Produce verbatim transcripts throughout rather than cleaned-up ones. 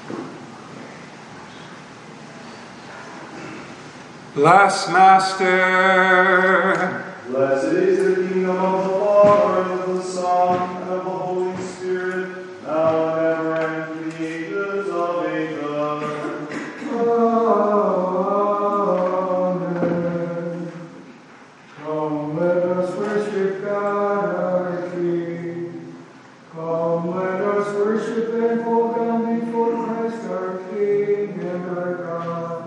Bless, Master. Blessed is the kingdom of the Father, and of the Son, and of the Holy Spirit, now and ever, and to the ages of ages. Amen. Come, let us worship God our King. Come, let us worship and fall down before Christ our King and our God.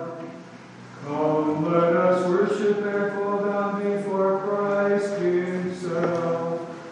Come, let us worship and fall down before Christ Himself,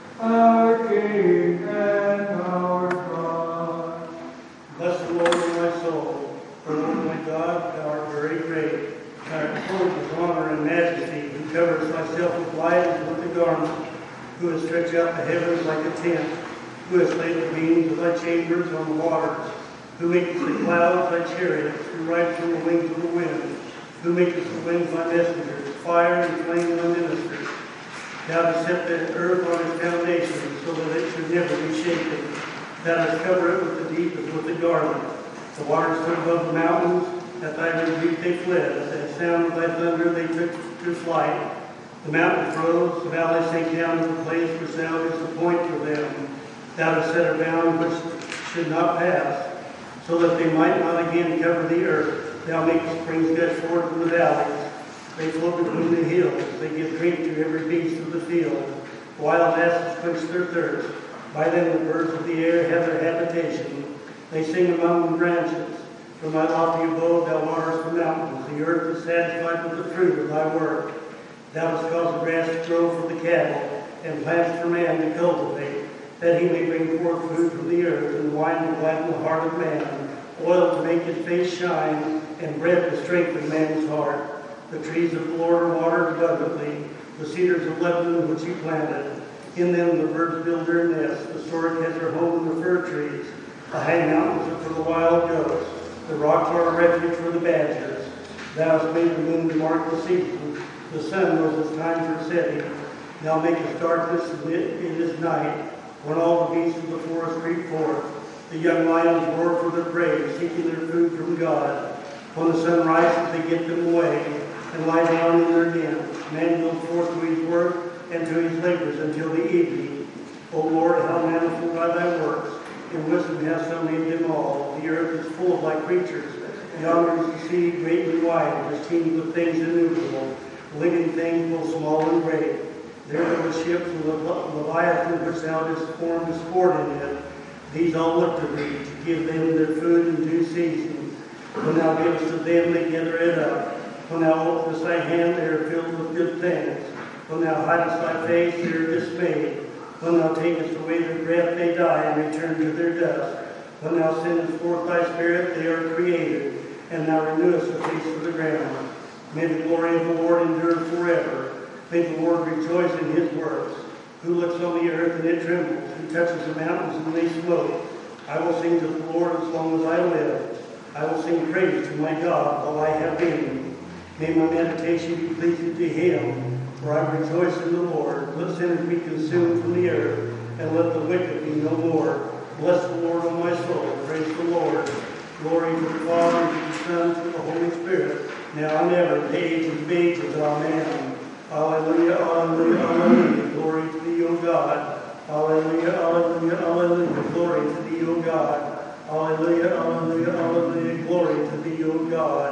our King and our God. Bless the Lord, O my soul, for Lord my God, thou art very great. Thou art clothed with honor and majesty, who covers thyself with light as with a garment, who has stretched out the heavens like a tent, who has laid the beams of thy chambers on the waters, who maketh the clouds thy chariots, who rides on the wings of the wind, who maketh the winds thy messengers, fire and flame thy ministers. Thou hast set the earth on its foundation, so that it should never be shaken. Thou hast covered it with the deep as with a garment. The waters stood above the mountains, at thy rebuke they fled. At the sound of thy thunder they took to flight. The mountains rose, the valleys sank down to the place which thou didst appoint for them. Thou hast set a bound which should not pass, so that they might not again cover the earth. Thou makest springs gush forth from the valleys. They flow between the hills. They give drink to every beast of the field. Wild asses quench their thirst. By them the birds of the air have their habitation. They sing among the branches. From thy lofty abode thou waterest the mountains. The earth is satisfied with the fruit of thy work. Thou hast caused the grass to grow for the cattle, and plants for man to cultivate, that he may bring forth food from the earth, and wine to gladden the heart of man, oil to make his face shine, and bread to strengthen man's heart. The trees of the Lord are watered abundantly, the cedars of Lebanon which he planted. In them the birds build their nests, the stork has her home in the fir trees. The high mountains are for the wild goats, the rocks are a refuge for the badgers. Thou hast made the moon to mark the season, the sun knows its time for setting. Thou makest darkness and it is night, when all the beasts of the forest creep forth. The young lions roar for their prey, seeking their food from God. When the sun rises, they get them away and lie down in their dens. Man goes forth to his work and to his labors until the evening. O Lord, how manifold are thy works! In wisdom hast thou made them all. The earth is full of thy creatures. Yonder is the sea, great and wide, which teems with things innumerable, living things both small and great. There are the ships and the Leviathan which thou didst form to sport in it. These all look to thee, to give them their food in due season. When thou givest to them, they gather it up. When thou openest thy hand, they are filled with good things. When thou hidest thy face, they are dismayed. When thou takest away their breath, they die and return to their dust. When thou sendest forth thy spirit, they are created, and thou renewest the face of the ground. May the glory of the Lord endure forever. May the Lord rejoice in his works. Who looks on the earth and it trembles, who touches the mountains and they smoke. I will sing to the Lord as long as I live. I will sing praise to my God while I have being. May my meditation be pleasing to him, for I rejoice in the Lord. Let sinners be consumed from the earth, and let the wicked be no more. Bless the Lord, O my soul. Praise the Lord. Glory to the Father, and to the Son, and to the Holy Spirit, now and ever, in the ages of ages. Amen. Hallelujah, hallelujah, hallelujah. Glory to thee, O God. Hallelujah, hallelujah, hallelujah. Glory to thee, O God. Hallelujah, hallelujah, hallelujah. Glory to thee, O God.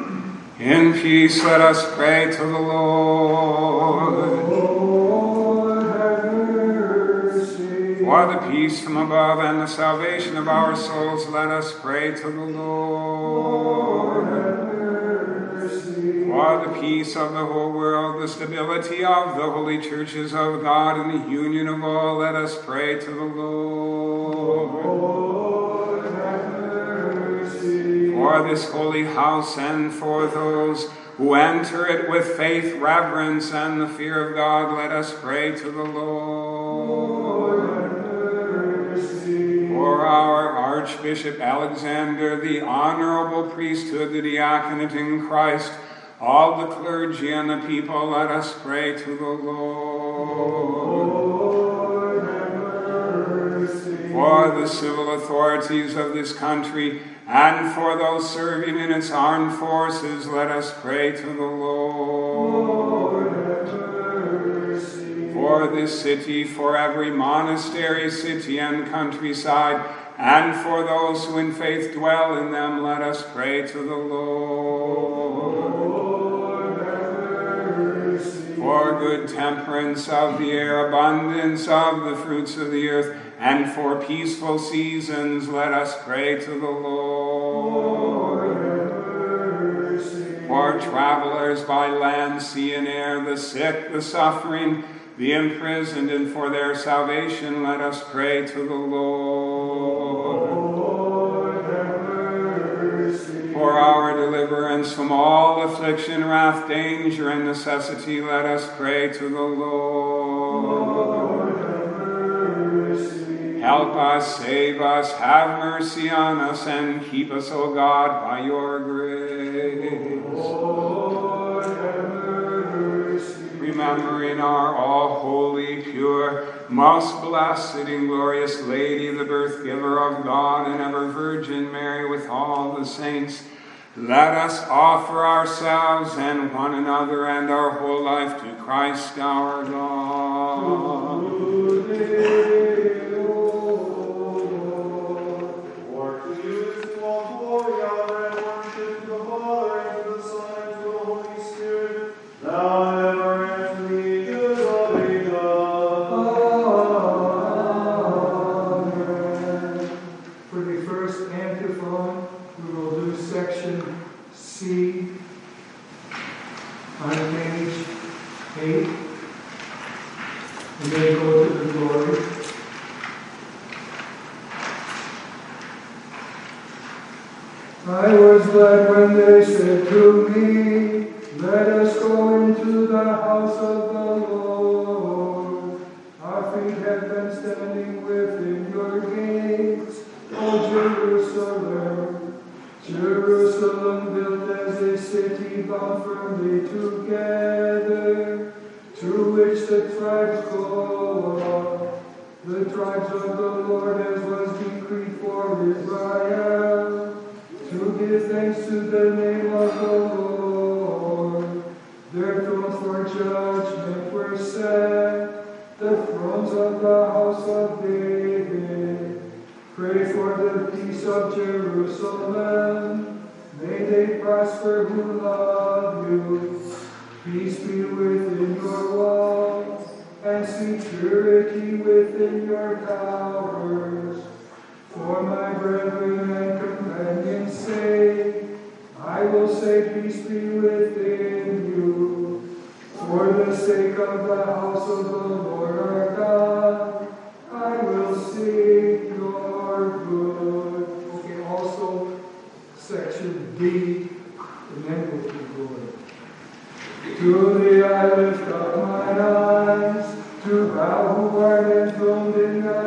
In peace let us pray to the Lord. Lord, have mercy. For the peace from above and the salvation of our souls, let us pray to the Lord. Lord, have mercy. For the peace of the whole world, the stability of the holy churches of God, and the union of all, let us pray to the Lord. Lord, have mercy. For this holy house and for those who enter it with faith, reverence, and the fear of God, let us pray to the Lord. Lord, have mercy. For our Archbishop Alexander, the honorable priesthood, the diaconate in Christ, all the clergy and the people, let us pray to the Lord. Lord, have mercy. For the civil authorities of this country, And for those serving in its armed forces, let us pray to the Lord. Lord, have mercy. For this city, for every monastery, city, and countryside, and for those who in faith dwell in them, let us pray to the Lord. Lord, have mercy. For good temperance of the air, abundance of the fruits of the earth, and for peaceful seasons, let us pray to the Lord. Lord, have mercy. For travelers by land, sea, and air, the sick, the suffering, the imprisoned, and for their salvation, let us pray to the Lord. Lord, have mercy. For our deliverance from all affliction, wrath, danger, and necessity, let us pray to the Lord. Lord, have mercy. Help us, save us, have mercy on us, and keep us, O God, by your grace. Lord, have mercy. Remembering our all holy, pure, most blessed and glorious Lady, the birth giver of God, and ever Virgin Mary, with all the saints, let us offer ourselves and one another and our whole life to Christ our God. For to you is the all glory, honor, and worship to the Father, and to the Son, and to the Holy Spirit, now and ever, and to the ages of ages. Amen. For the first antiphon, we will do section C on page eight, and then go to the glory. I was glad when they said to me, let us go into the house of the Lord. Our feet have been standing within your gates, O Jerusalem. Jerusalem built as a city bound firmly together, to which the tribes go up. The tribes of the Lord, as was decreed for Israel, to give thanks to the name of the Lord. Their thrones for judgment were set, the thrones of the house of David. Pray for the peace of Jerusalem. May they prosper who love you. Peace be within your walls, and security within your towers. For my brethren and companions' sake, I will say peace be within you. For the sake of the house of the Lord our God, I will seek your good. Okay, also section D, and then we'll keep going. To thee I lift up mine eyes, to thou who art enthroned in the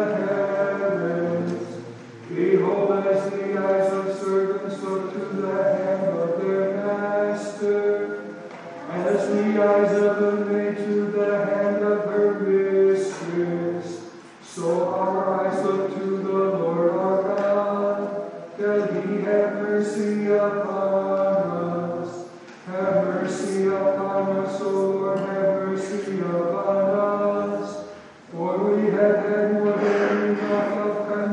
heavens. Behold, as the eyes of servants look to the hand of their master, as the eyes of a maid to the hand of her mistress, so our eyes look to the Lord our God, that he have mercy upon us. Have mercy upon us, O Lord, have mercy upon us, for we have had more than enough of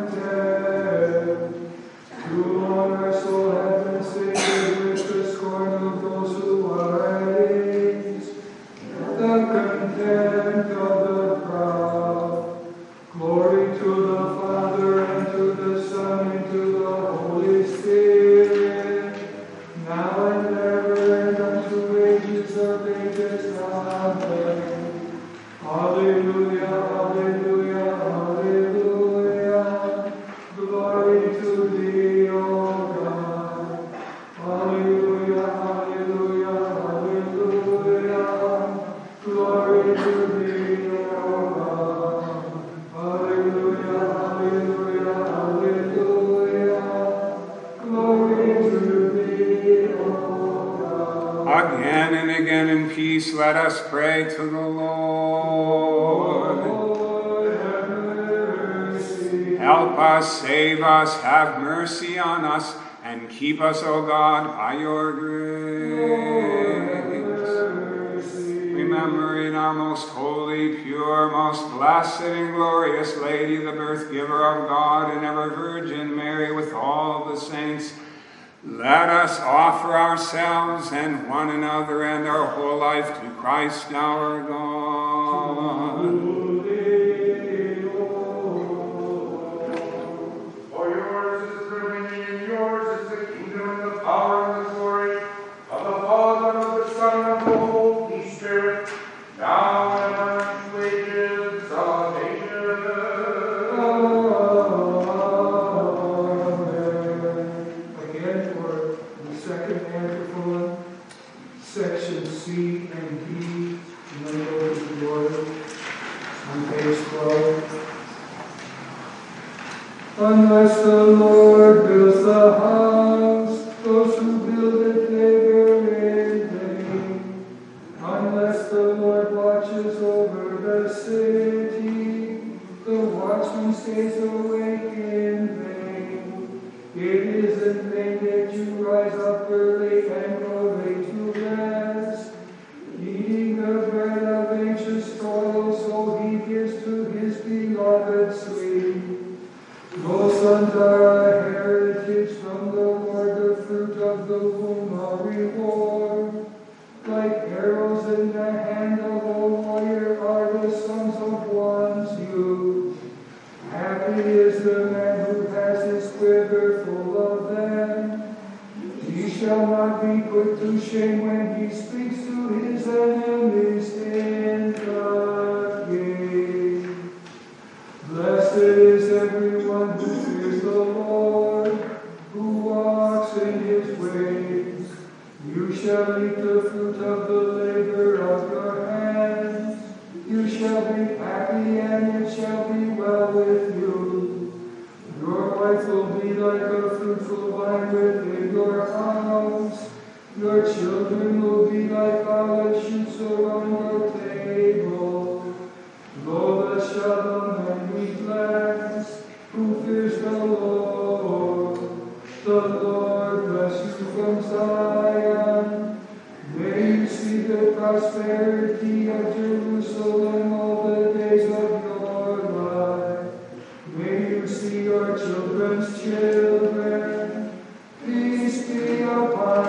contempt. Too long our soul hath been sated with the scorn of those who are at ease, the contempt of the proud. Glory to the Father, and to the Son, and to the Holy Spirit, now and ever, and unto ages of ages. Amen. Hallelujah, hallelujah, hallelujah. Glory to thee, O God. Hallelujah, hallelujah, hallelujah. Glory to thee, O God. Hallelujah, hallelujah, hallelujah. Glory to thee, O God. Again and again in peace, let us pray to the Lord. Lord, have mercy. Help us, save us, have mercy on us, and keep us, O God, by your grace. Remembering our most holy, pure, most blessed and glorious Lady, the birth giver of God, and ever Virgin Mary, with all the saints, let us offer ourselves and one another and our whole life to Christ our God. For yours is the dominion, yours is the kingdom, and the power, and the glory of the Father, and of the Son, and of the Holy Spirit, now and ever, and to ages of ages. Again, for the second antiphon, section C and D, and then go to the Lord on page twelve. Unless the Lord builds the house, those who build it labor in vain. Unless the Lord watches over the city, the watchman stays awake in vain. It is in vain that you rise up early and go late to rest, eating the bread of anxious toil, so he gives to his beloved sleep. Those sons are a heritage from the Lord, the fruit of the womb a reward. Like arrows in the hand of a warrior are the sons of one's youth. Happy is the man who has his quiver full of them. He shall not be put to shame when he speaks to his enemies in the gate. Blessed is everyone who fears the Lord, who walks in his ways. You shall eat the fruit of the labor of your hands. You shall be happy, and it shall be well with you. Your wife will be like a fruitful vine within your house. Your children will be like olive shoots around your table. Lo, thus shall the man be blessed who fears the Lord. The Lord bless you from Zion. May you see the prosperity of Jerusalem all the days of your life. May you see your children's children. Peace be upon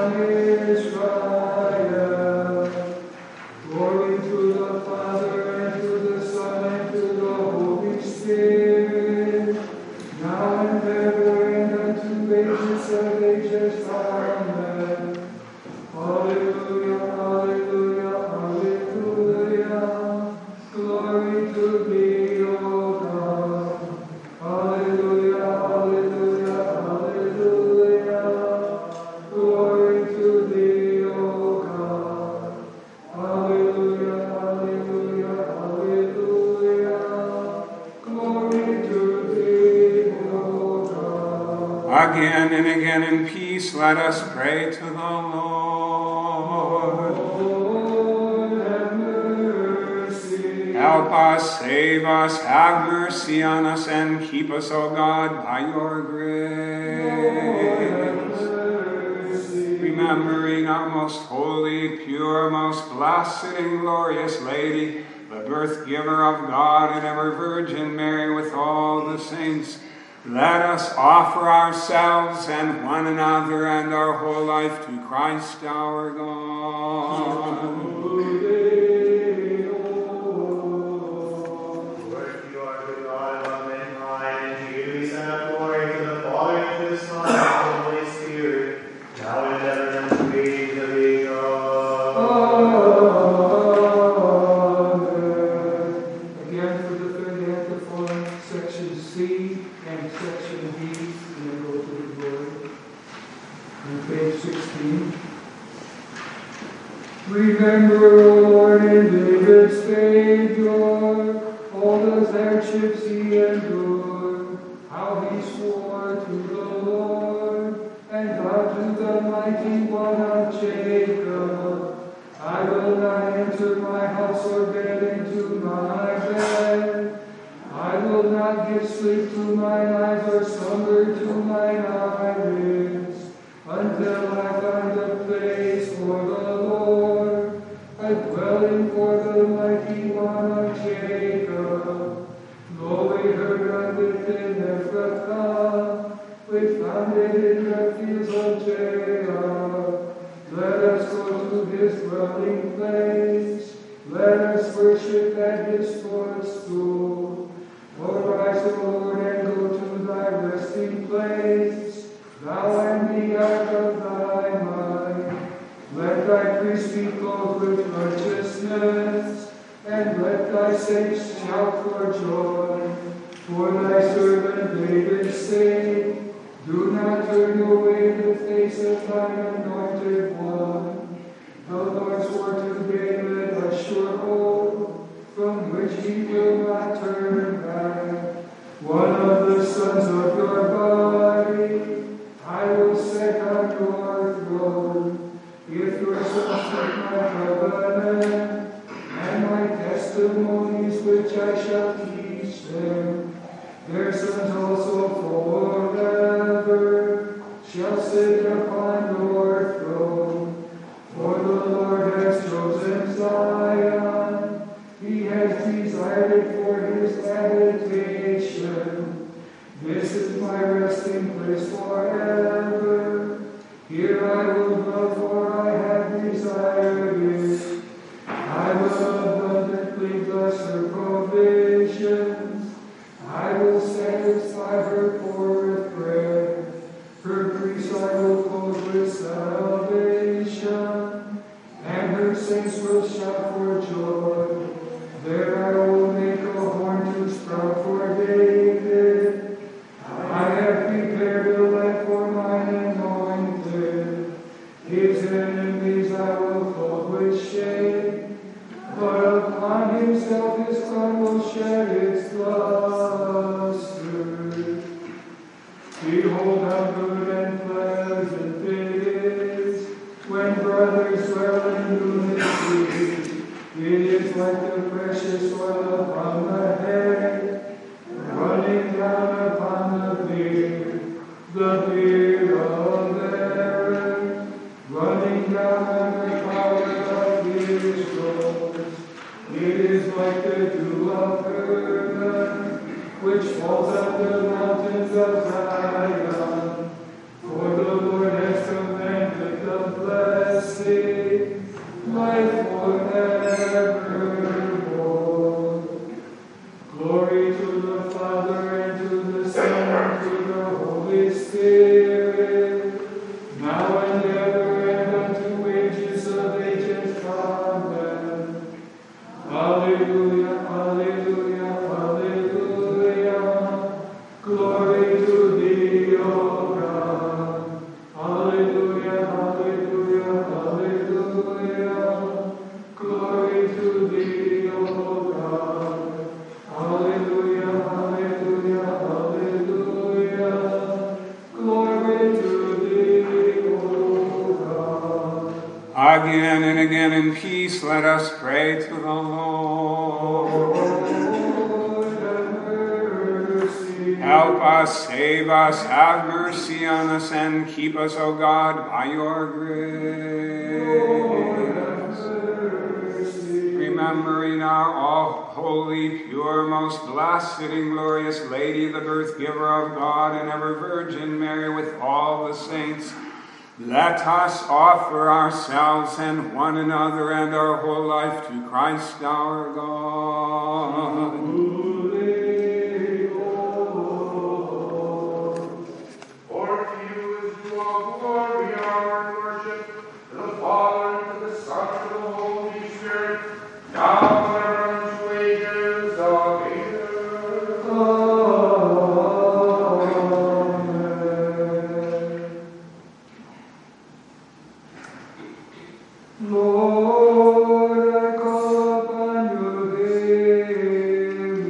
Israel. Glory to the Father, and to the Son, and to the Holy Spirit, now and ever, and unto ages of ages. Amen. Hallelujah, hallelujah, hallelujah. Glory to thee, O God. Hallelujah, hallelujah, hallelujah. Glory to thee, O God. Hallelujah, hallelujah, hallelujah. Glory to thee, O God. Again and again in peace, let us pray to the Lord. Lord, have mercy. Help us, save us, have mercy on us, and keep us, O God, by your grace. Remembering our most holy, pure, most blessed and glorious Lady, the birth giver of God, and ever Virgin Mary, with all the saints, let us offer ourselves and one another and our whole life to Christ our God. Remember, O Lord, in David's Savior, all the hardships he endured, how he swore to the Lord, and vowed to the mighty one of Jacob, I will not enter my house or get into my bed. I will not give sleep to mine eyes or slumber to mine eyelids, his footstool. Arise, O Lord, and go to thy resting place, thou and the ark of thy might. Let thy priests be clothed with righteousness, and let thy saints shout for joy. For thy servant David's sake, do not turn away the face of thine anointed one. The Lord swore to David a sure oath, from which he will not turn back. One of the sons of your body I will set on your throne. If your sons keep my covenant and my testimonies which I shall teach them, their sons also forever shall sit upon your throne. For the Lord has chosen Zion, he has desired it for his habitation. This is my resting place forever. Here I will dwell, for I have desired it. I will abundantly bless her provisions. I will satisfy her poor with bread. Her priests I will clothe with salvation, and her saints will shout for joy. There I will make a horn to sprout for David. I have prepared a lamp for mine anointed. His enemies I will clothe with shade, but upon himself his crown will shed its luster. Behold how good and pleasant it is when brothers dwell in unity. It is like the precious oil upon the head, running down upon the beard, the beard of Aaron, running down on the power of his robes. It is like the dew of Hermon, which falls on the mountains of Zion. For the Lord has commanded the blessing, life forevermore. Glory to the Father, and to the Son, and to the Holy Spirit, now and ever, and unto ages of ages. Amen. Alleluia, alleluia, alleluia. Glory to thee, O God. Alleluia, alleluia, alleluia. Glory to thee, O God. Alleluia, alleluia, alleluia. Glory to thee, O God. Again and again in peace let us pray to the Lord. Help us, save us, have mercy on us, and keep us, O God, by your grace. Remembering our all holy, pure, most blessed and glorious Lady, the birth giver of God, and ever Virgin Mary, with all the saints, let us offer ourselves and one another and our whole life to Christ our God. Lord, I call upon your name.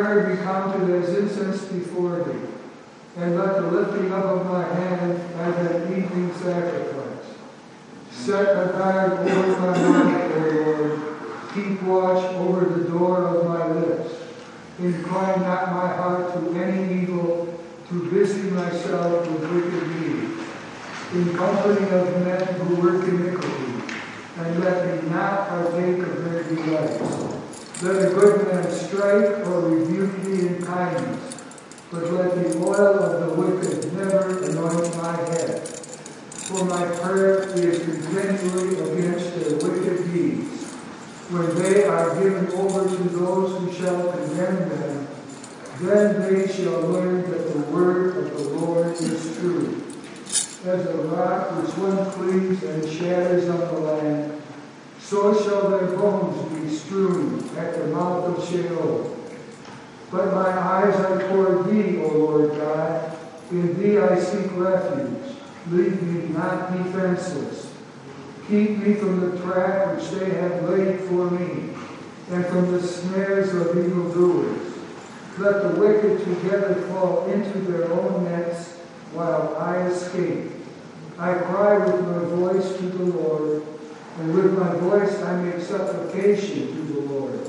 prayer be counted as incense before thee, and let the lifting up of my hand as an evening sacrifice. Set a guard over my mouth, O Lord. Keep watch over the door of my lips. Incline not my heart to any evil, to busy myself with wicked deeds, in company of men who work iniquity, and let me not partake of their delights. Let a good man strike or rebuke me in kindness, but let the oil of the wicked never anoint my head. For my prayer is continually against their wicked deeds. When they are given over to those who shall condemn them, then they shall learn that the word of the Lord is true. As a rock which one cleaves and shatters on the land, so shall their bones be strewn at the mouth of Sheol. But my eyes are toward thee, O Lord God. In thee I seek refuge. Leave me not defenseless. Keep me from the trap which they have laid for me, and from the snares of evildoers. Let the wicked together fall into their own nets, while I escape. I cry with my voice to the Lord, and with my voice I make supplication to the Lord.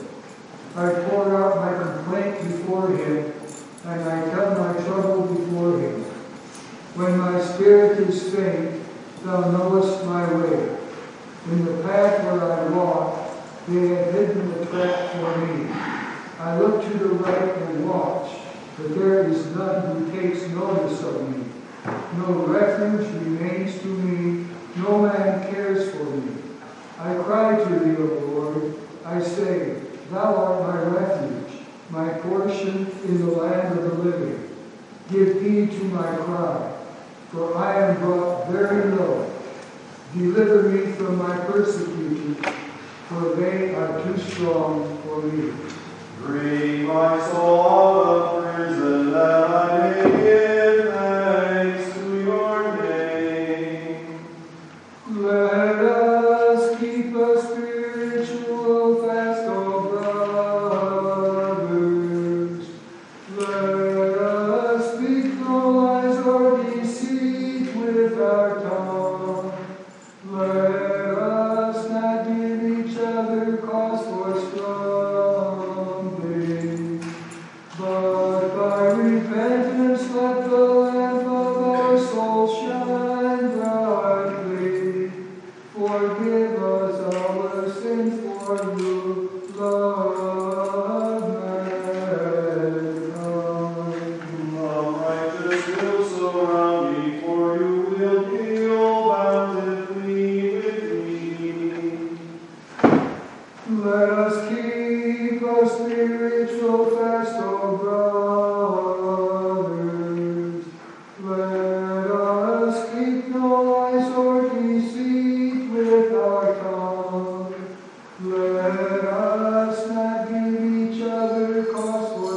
I pour out my complaint before him, and I tell my trouble before him. When my spirit is faint, thou knowest my way. In the path where I walk, they have hidden the trap for me. I look to the right and watch, but there is none who takes notice of me. No refuge remains to me, no man cares for me. I cry to thee, O Lord. I say, thou art my refuge, my portion in the land of the living. Give heed to my cry, for I am brought very low. Deliver me from my persecutors, for they are too strong for me. Bring my soul out of prison, that I may give thanks to your name. Let us keep a spiritual fast, O brothers. Let us speak no lies or deceit with our tongue. Let us not give each other cause for stumbling, but by repentance let the lamp of our soul shine brightly. Forgive us our sins, for you love mankind. A righteous will surround me, for you will deal bountifully with me. Let us keep a spiritual fast, O brothers. Let us keep no lies or deceit with our tongue. Let us not give each other cause for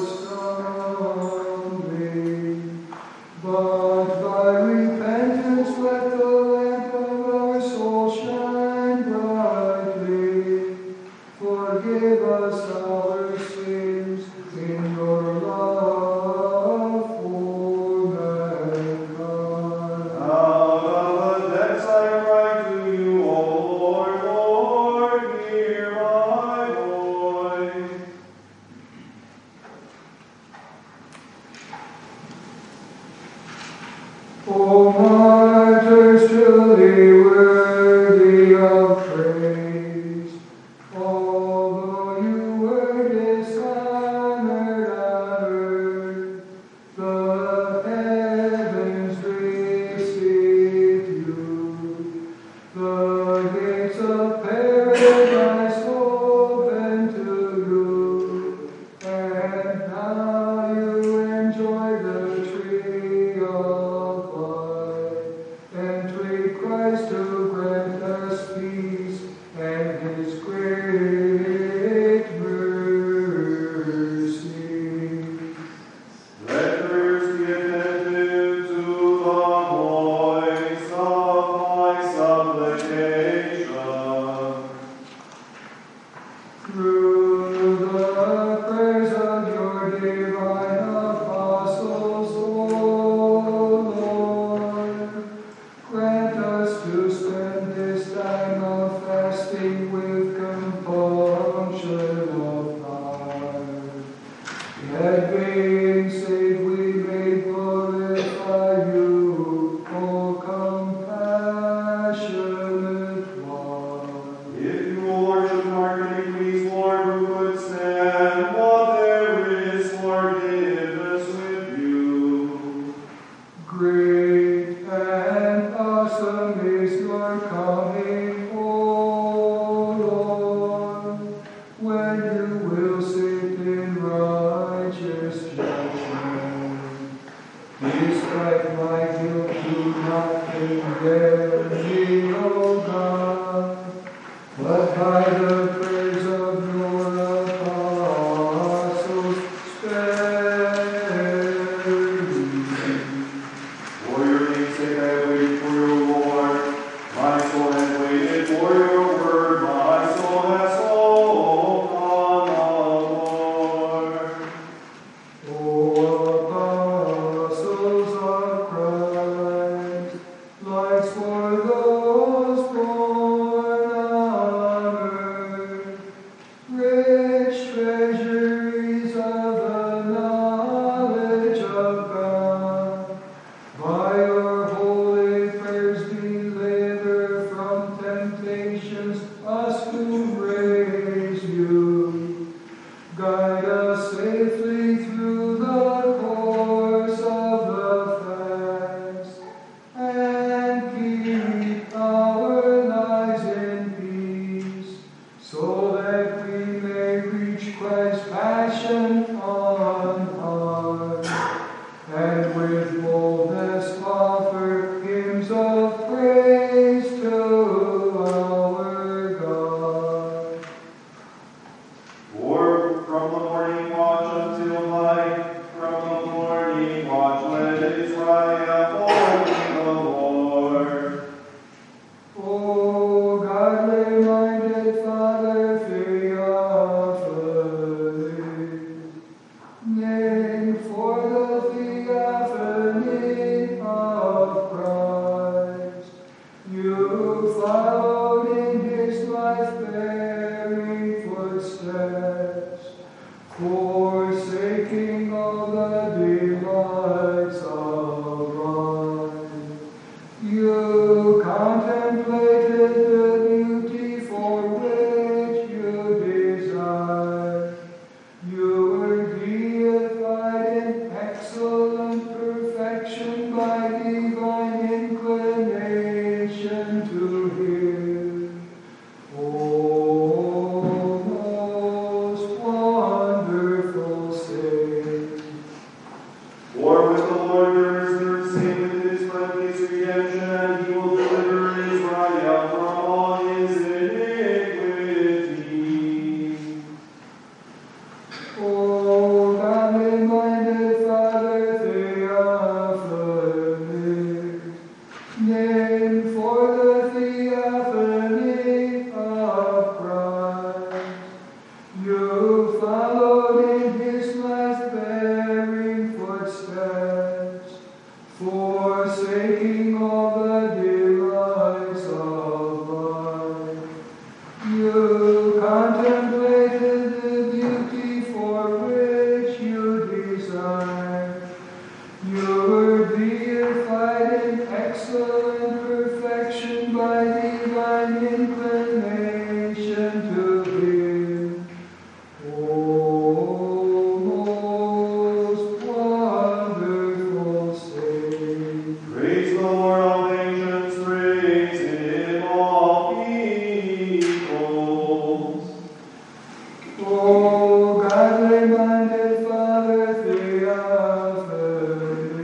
stumbling, but by repentance let the lamp of our soul shine brightly. Forgive us our sins in your love for mankind. Out of the depths I cry to you, O Lord, Lord, hear my voice. O martyrs, truly worthy of praise, although you were dishonored on earth, the heavens received you. The gates of paradise open to you, and now you enjoy the tree of life, and treat Christ to grant us peace and his great mercy. Let earth be attentive to the voice of my supplication. If you, O Lord, should mark iniquities, Lord, who could stand? But there is forgiveness with you. Great and awesome is your coming, O Lord, when you will sit in righteous judgment. Despite my guilt, do not condemn me, O God, but by the prayers of your apostles, spare me. For your name's sake I have waited for you, Lord. My soul has waited for your word. My soul has hoped on the Lord. O apostles of Christ, lights for those born on earth, rich treasuries of the knowledge of God. By your holy prayers deliver from temptations us who praise you. Guide us safely through the course of the fast, and keep our lives in peace, so that we may reach Christ's passion unharmed, and with boldness offer hymns of praise to our God. For from the morning watch until night, from the morning watch let Israel holy the Lord. O godly-minded Father Theophilus, named for the theophany of Christ, you followed in his life-bearing footsteps, forsaking all the delights of life. You contemplated the beauty for which you desire. You were deified in excellent perfection by divine inclination to him. O most wonderful Savior. For with the Lord there is mercy, with his plenteous redemption, he will deliver Israel from all his iniquity. O godly-minded Father Theophilus, named for the theophany of Christ, you followed in his life-bearing footsteps, forsaking all the delights of life. You contemplated the beauty for which you desire. You were deified in excellent perfection by divine inclination to him. O most wonderful Savior. Praise the Lord, all nations, praise him, all peoples. O godly-minded Father Theophilus,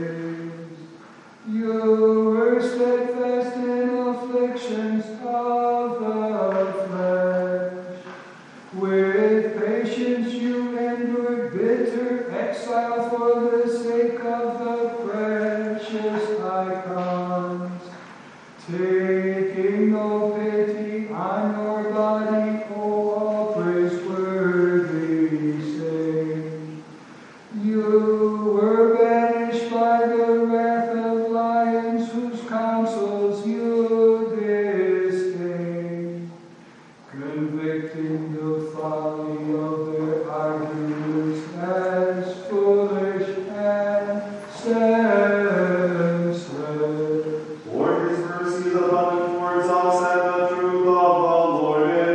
you were steadfast in afflictions of the flesh. With patience you endured bitter exile for the sake of the precious icons, taking no pity on your body, O all praiseworthy saint. You were banished by the wrath of lions, whose counsels you disdain, convicting the folly of their arguments as foolish and senseless. For his mercy is abundant towards us, and the truth of the Lord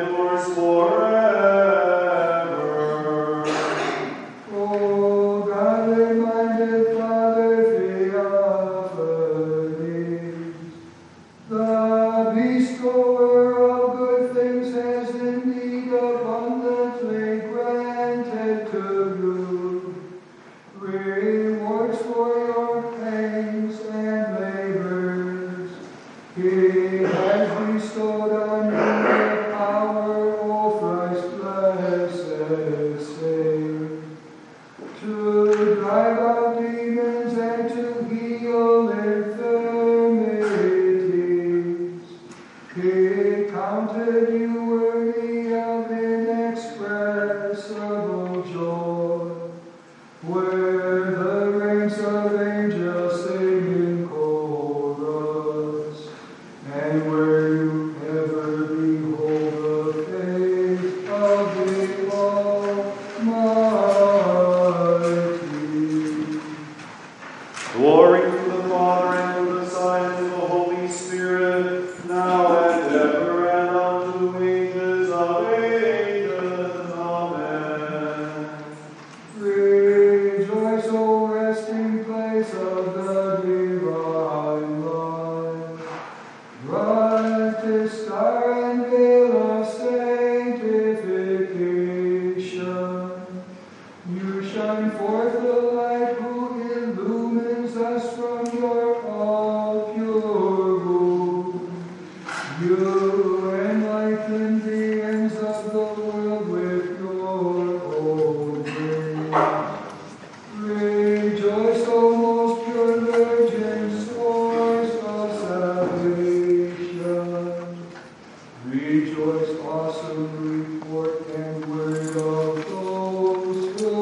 awesome report and word of those who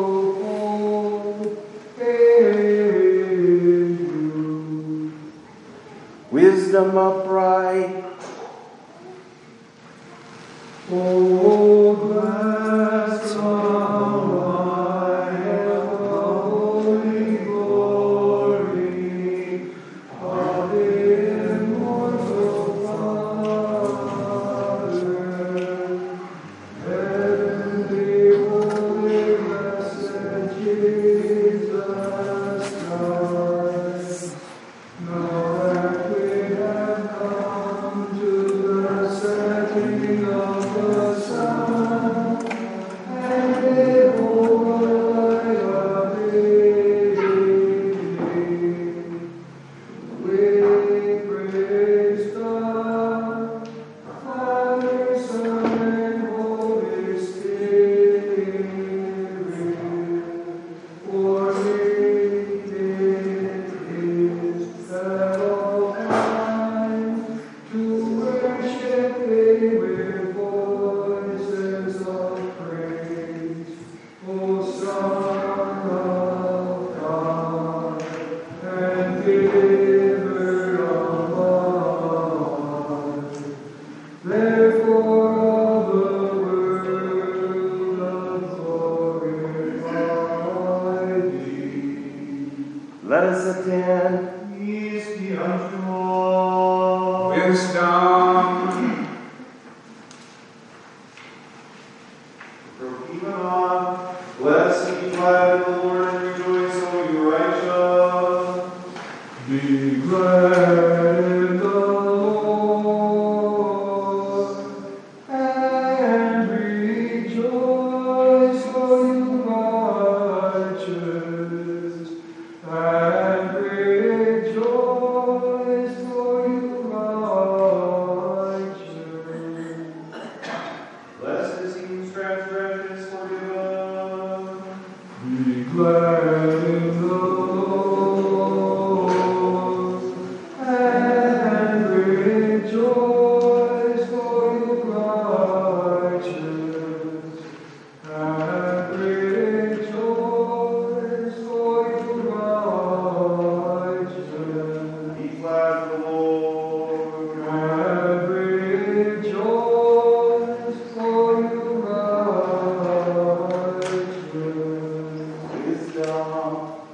obey you. Wisdom upright. O glass of light and holy glory of the immortal Father, heavenly, holy, blessed Jesus Christ, now that we have come to the setting of the sun, and behold the light of evening, we praise God, Father, Son, and Holy Spirit, for it is at all times to worship Thee with voices of praise, O Son of God, and Giver of life. Therefore all the world doth glorify Thee. Let us attend. Peace be unto all. Wisdom. Proclaim on. Bless and be glad in the Lord and rejoice, O you righteous. Be glad in the Lord, and rejoice, O you righteous, and rejoice, O you righteous. Blessed is he whose transgression is forgiven. Be glad in the Lord, and rejoice, for you righteous, and rejoice, for you righteous, Be glad in the Lord. and rejoice, for you righteous. Wisdom.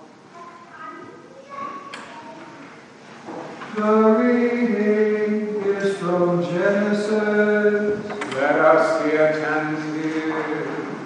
The reading is from Genesis. Let us be attentive.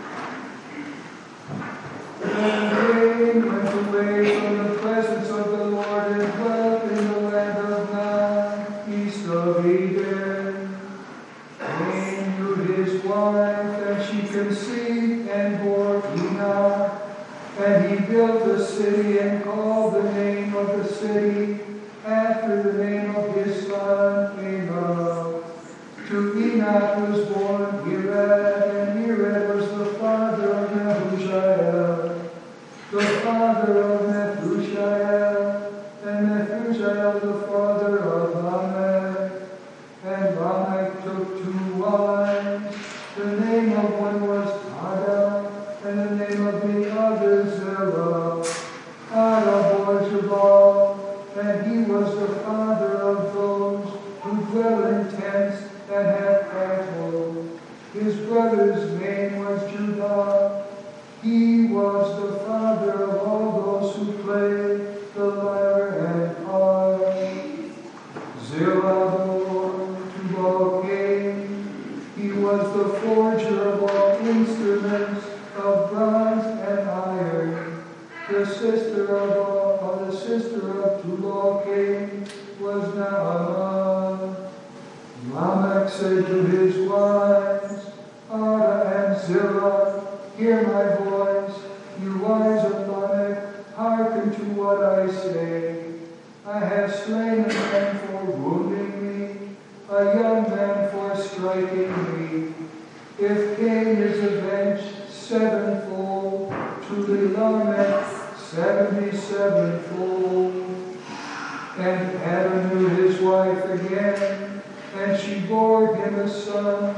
And Cain went away from the presence of the Lord and dwelt in the land of Nod, east of Eden. Cain knew his wife, and she conceived and bore Enoch. And he built a city and called the name of the city after the name of his son Enoch. To Enoch was born Irad, and Irad was the father of Methushael, the father of Methushael, and Methushael the father of Lamech. And Lamech took two wives. The name of one was Ada, and the name of the other Zillah. Ada bore Jabal, and he was the father of those who dwell in tents and have cattle. His brother's name was Judah. He was the father of all those who play the lyre and harp. Zillah bore Tubal-Cain. He was the forger of all instruments of bronze and iron. The sister of all, or the sister of Tubal-Cain was Naamah. Lamech said to his wives, Ada and Zillah, hear my voice, you wives of Lamech, hearken to what I say. I have slain a man for wounding me, a young man for striking me. If Cain is avenged sevenfold, truly Lamech seventy-sevenfold. And Adam knew his wife again, and she bore him a son,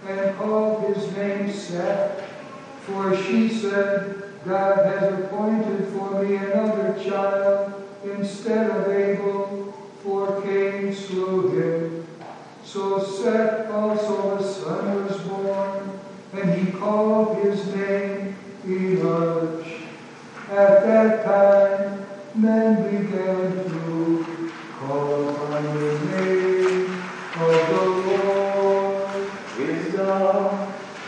and called his name Seth. For she said, God has appointed for me another child instead of Abel, for Cain slew him. So Seth also a son was born, and he called his name Enoch. At that time, men began to call upon the name of the Lord. Wisdom.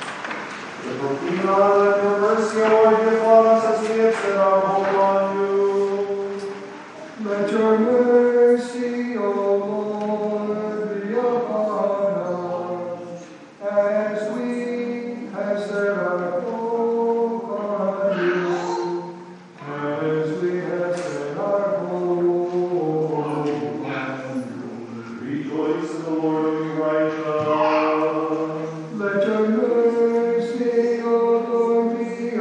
Let your mercy, O Lord, give on us as we have set our hope on you. Let your mercy, O Lord, be upon us, as we have set our hope on you, as we have set our hope on you. Rejoice in the Lord, be righteous. Let your mercy, O Lord, be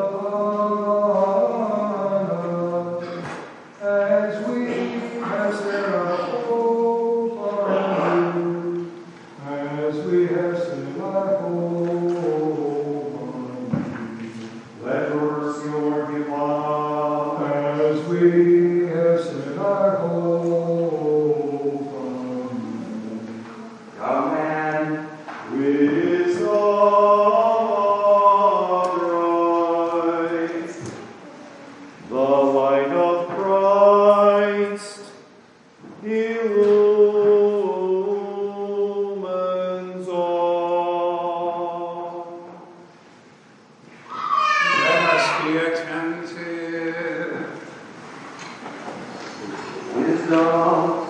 upon us, as we have set our hope on you, as we have set our hope on you. Let your mercy, O Lord, be upon us. As we have set our hope on you. Command. Wisdom of Christ, the light of Christ illumines all. Let us be attentive. Wisdom.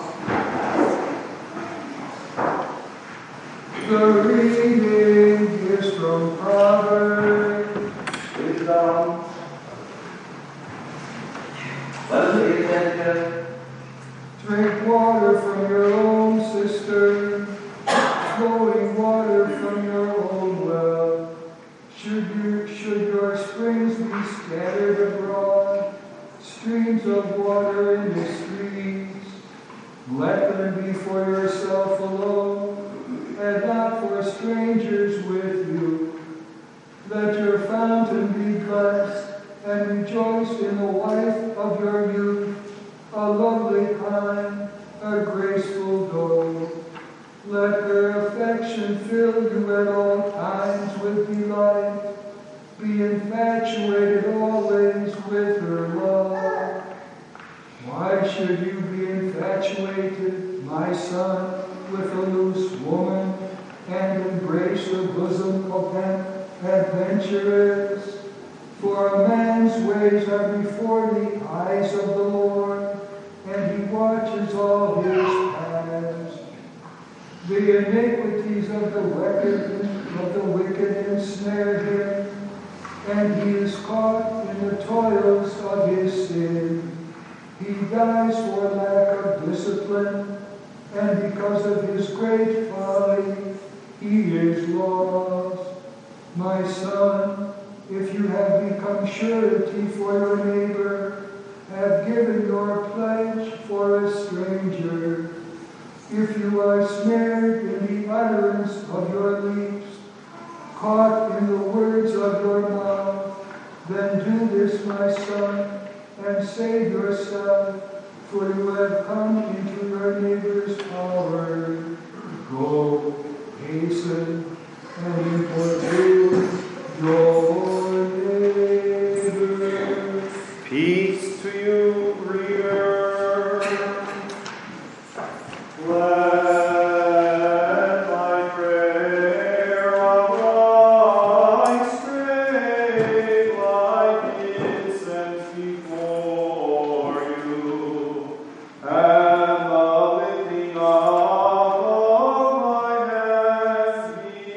The reading is from Proverbs. Wisdom. Let us be attentive. Drink water from your own cistern, flowing water from your own well. Should, you, should your springs be scattered abroad, streams of water in the streets, let them be for yourself alone, and not for strangers with you. Let your fountain be blessed, and rejoice in the wife of your youth, a lovely pine, a graceful doe. Let her affection fill you at all times with delight. Be infatuated always with her love. Why should you be infatuated, my son, with a loose woman, and embrace her bosom of adventurers? For a man's ways are before the eyes of the Lord, and he watches all his paths. The iniquities of the wicked, of the wicked ensnare him, and he is caught in the toils of his sin. He dies for lack of discipline, and because of his great folly, he is lost. My son, if you have become surety for your neighbor, have given your pledge for a stranger, if you are snared in the utterance of your lips, caught in the words of your mouth, then do this, my son, and save yourself, for you have come into your neighbor's power. Go, hasten, and importune your neighbor. Peace to you, reader. Let my prayer arise straight like incense before you, and the lifting up of my hands be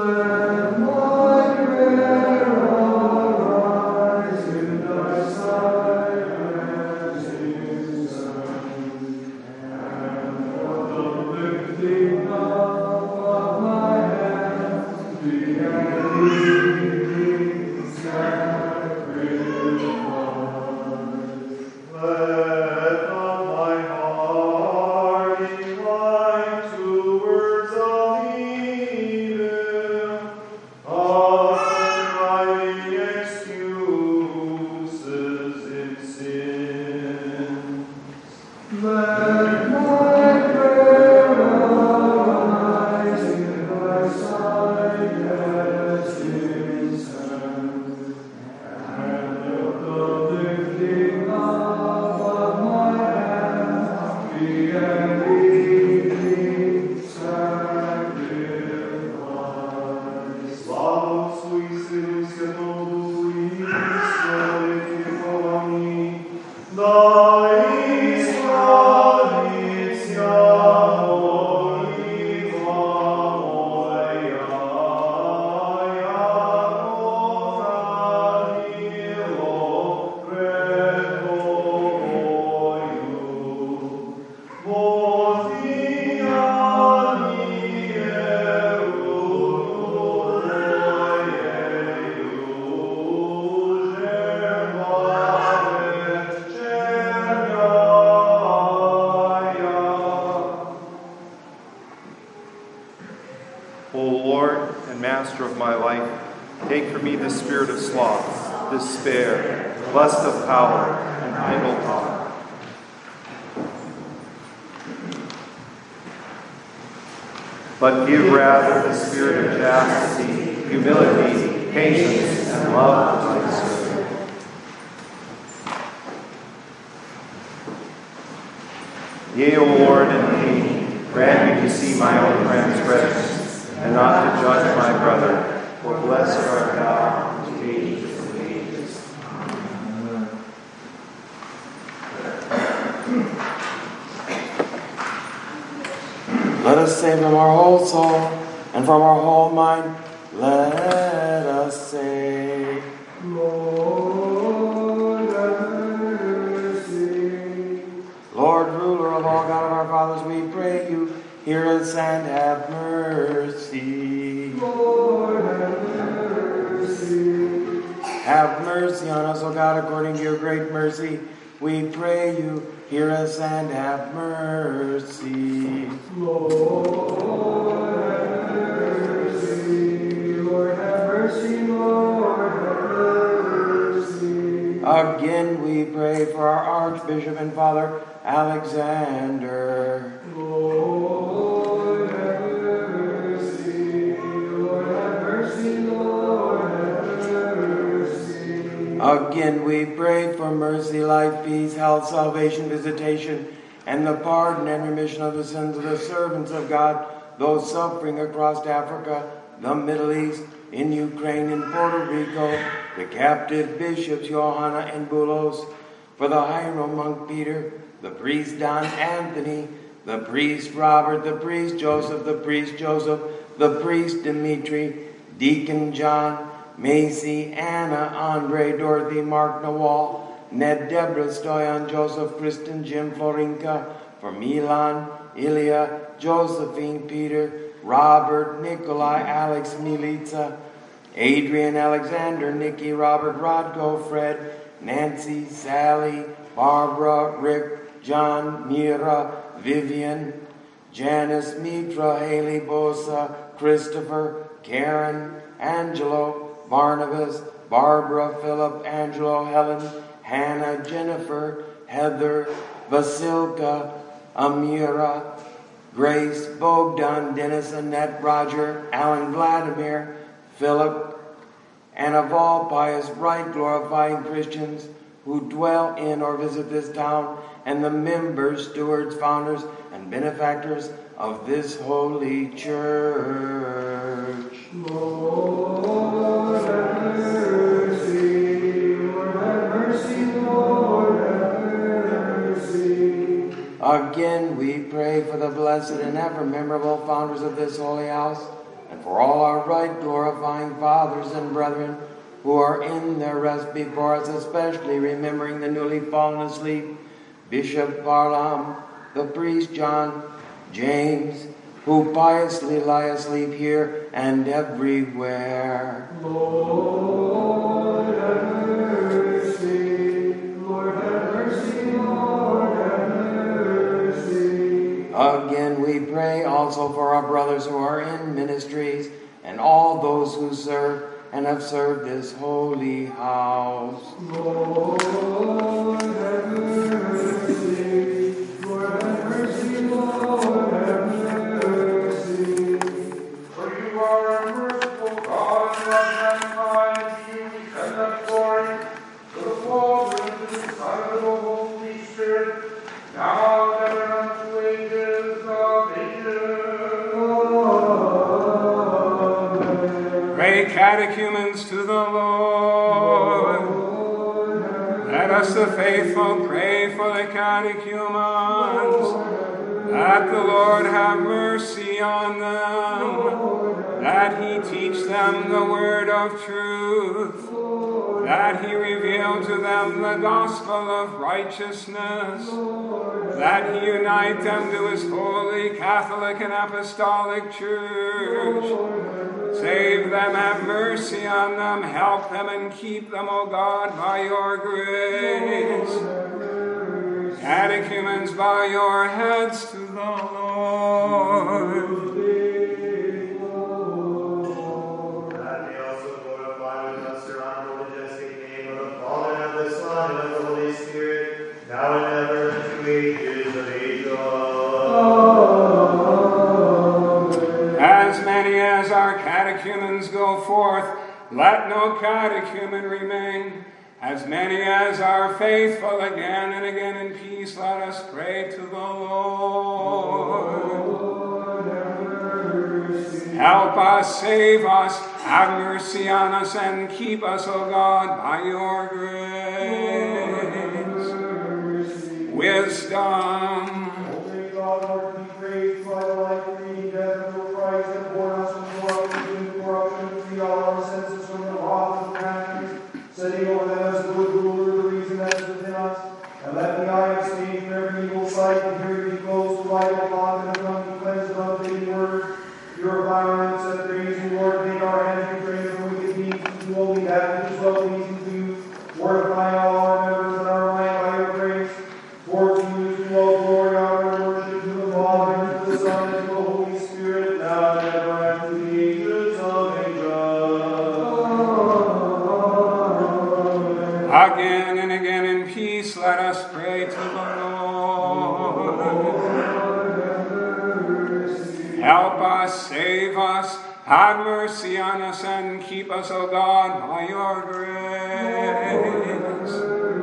Let my prayer arise in thy sight as in sun, and for the lifting up of my hands be an evening sacrifice. Let not my heart incline towards of evil, of contriving excuses in sin. Let my prayer arise in thy sight as in sun, and let the lifting up of my hands be an evening sacrifice. Slavos suicidus et nobis soleti Domini, dais traditiamo ivamoia, iacona nihilo preto voium. Vos diani O Lord and Master of my life, take from me the spirit of sloth, despair, lust of power, and idle talk. But give rather the spirit of chastity, humility, patience, and love to thy servant. Yea, O Lord and King, grant me to see my own transgressions, and not to judge my brother, for blessed art thou to ages and ages. Let us say from our whole soul and from our whole mind, let us say, Lord, have mercy. Lord, ruler of all, God of our fathers, we pray you, hear us and have mercy. Lord, have mercy. Have mercy on us, O God, according to your great mercy. We pray you, hear us and have mercy. Lord, have mercy. Lord, have mercy. Lord, have mercy. Again we pray for our Archbishop and Father Alexander. Lord, have mercy. Lord, have mercy. Lord, have mercy. Again we pray for mercy, life, peace, health, salvation, visitation, and the pardon and remission of the sins of the servants of God, those suffering across Africa, the Middle East, in Ukraine, in Puerto Rico, the captive bishops Johanna and Bulos, for the Hierom monk Peter, the priest Don Anthony, the priest Robert, the priest Joseph, the priest Joseph, the priest Dimitri, Deacon John, Macy, Anna, Andre, Dorothy, Mark, Nawal, Ned, Deborah, Stoyan, Joseph, Kristen, Jim, Florinka, for Milan, Ilya, Josephine, Peter, Robert, Nikolai, Alex, Militza, Adrian, Alexander, Nikki, Robert, Rodko, Fred, Nancy, Sally, Barbara, Rick, John, Mira, Vivian, Janice, Mitra, Haley, Bosa, Christopher, Karen, Angelo, Barnabas, Barbara, Philip, Angelo, Helen, Hannah, Jennifer, Heather, Vasilka, Amira, Grace, Bogdan, Dennis, Annette, Roger, Alan, Vladimir, Philip, and of all pious, right, glorifying Christians who dwell in or visit this town, and the members, stewards, founders, and benefactors of this holy church. Lord, have mercy. Lord, have mercy. Lord, have mercy. Again, we pray for the blessed and ever memorable founders of this holy house, and for all our right glorifying fathers and brethren who are in their rest before us, especially remembering the newly fallen asleep, Bishop Barlam, the priest John, James, who piously lie asleep here and everywhere. Lord, have mercy. Lord, have mercy. Lord, have mercy. Again, we pray also for our brothers who are in ministries and all those who serve and have served this holy house. Lord, have mercy. Lord, have mercy. Lord, have mercy. For you are a merciful God, and love mankind. You send up glory to the Father, and to the Son, and to the Holy Spirit, now and ever unto ages of ages. Amen. Pray, catechumens, to the Lord. Let us, the faithful, pray for the catechumens, that the Lord have mercy on them, that he teach them the word of truth, that he reveal to them the gospel of righteousness, that he unite them to his holy Catholic and Apostolic Church. Save them, have mercy on them, help them and keep them, O God, by your grace. Catechumens, bow your heads to the Lord. That may also glorify with us your honorable majestic name of the Father, and of the Son, and of the Holy Spirit, now and ever, and to ages of ages. As many as our catechumens go forth, let no catechumen remain. As many as are faithful, again and again in peace, let us pray to the Lord. Help us, save us, have mercy on us, and keep us, O God, by your grace. Wisdom. Holy God, Lord, be praised by the life, redeemed death of Christ, and born us from corruption to corruption, to free all our senses from the wrath of humanity, setting over them as good ruler the reason that is within us, and let the eye abstain from every evil sight, and hearing be closed to light of God, and the tongue be cleansed of unfading word. Purify our lips that praise you, Lord, make our hands refrain from wicked deeds, to do only that which is well pleasing to you, fortifying all our members and our mind by your grace. For to you is due all glory, honor, and worship, to the Father, and to the Son, and to the Holy Spirit, now and ever, and to the ages of ages. Again and again in peace, let us pray to the Lord. Help us, save us, have mercy on us, and keep us, O God, by your grace.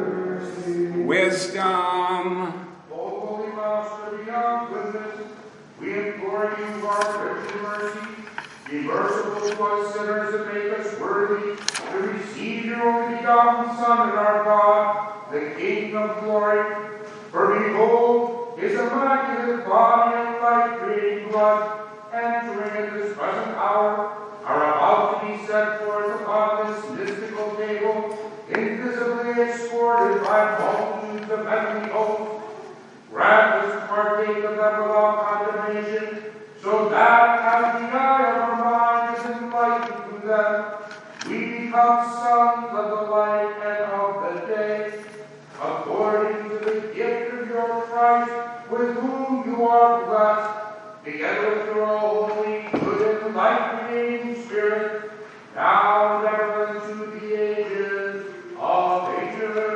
Wisdom. O Holy Master, beyond goodness, we implore you for our rich mercy. Be merciful to us sinners and make us worthy to receive your only begotten Son and our God, the King of glory. For behold, his immaculate body and life-creating blood, entering at this present hour, are about to be set forth upon this mystical table, invisibly escorted by multitudes of heavenly hosts. Grant us to partake of them without condemnation, so that, as the eye of our mind is enlightened to them, we become sons of the light and of the day, according to the gift of your Christ, with whom you are blessed, together with your holy, good, and life-creating Spirit, now and ever into the ages of ages.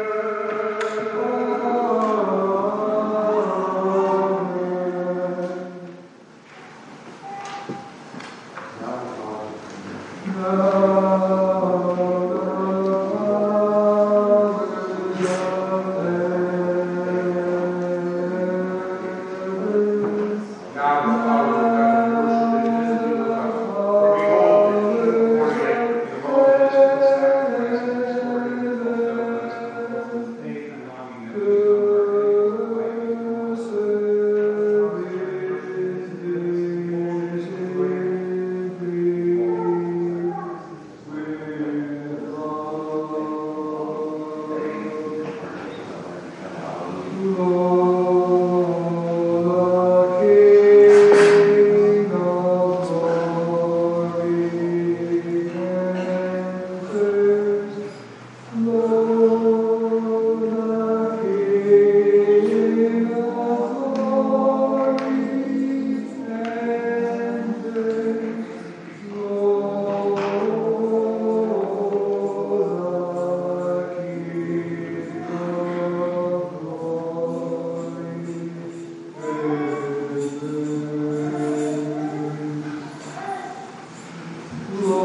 Amen.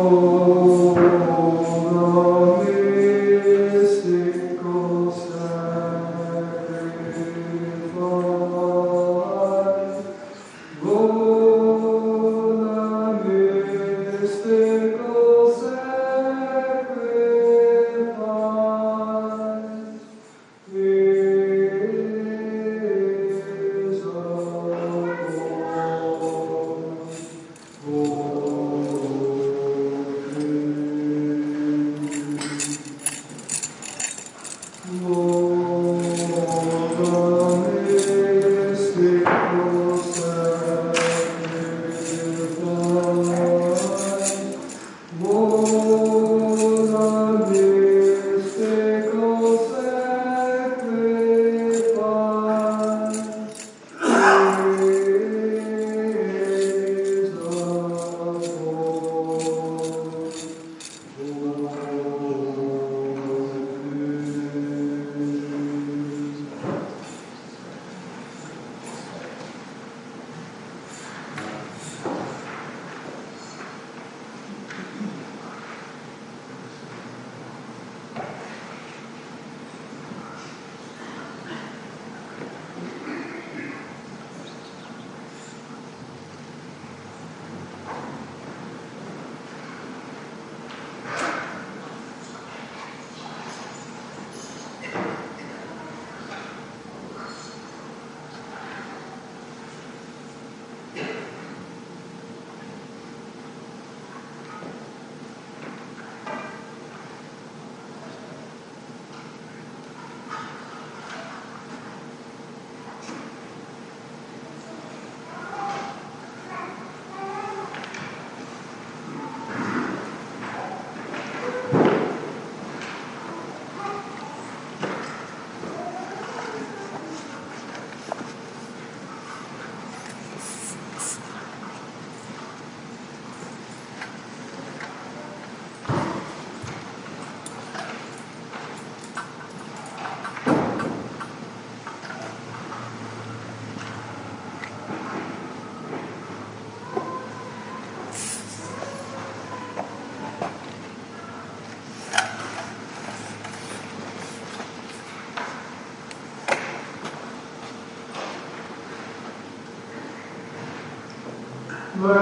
Let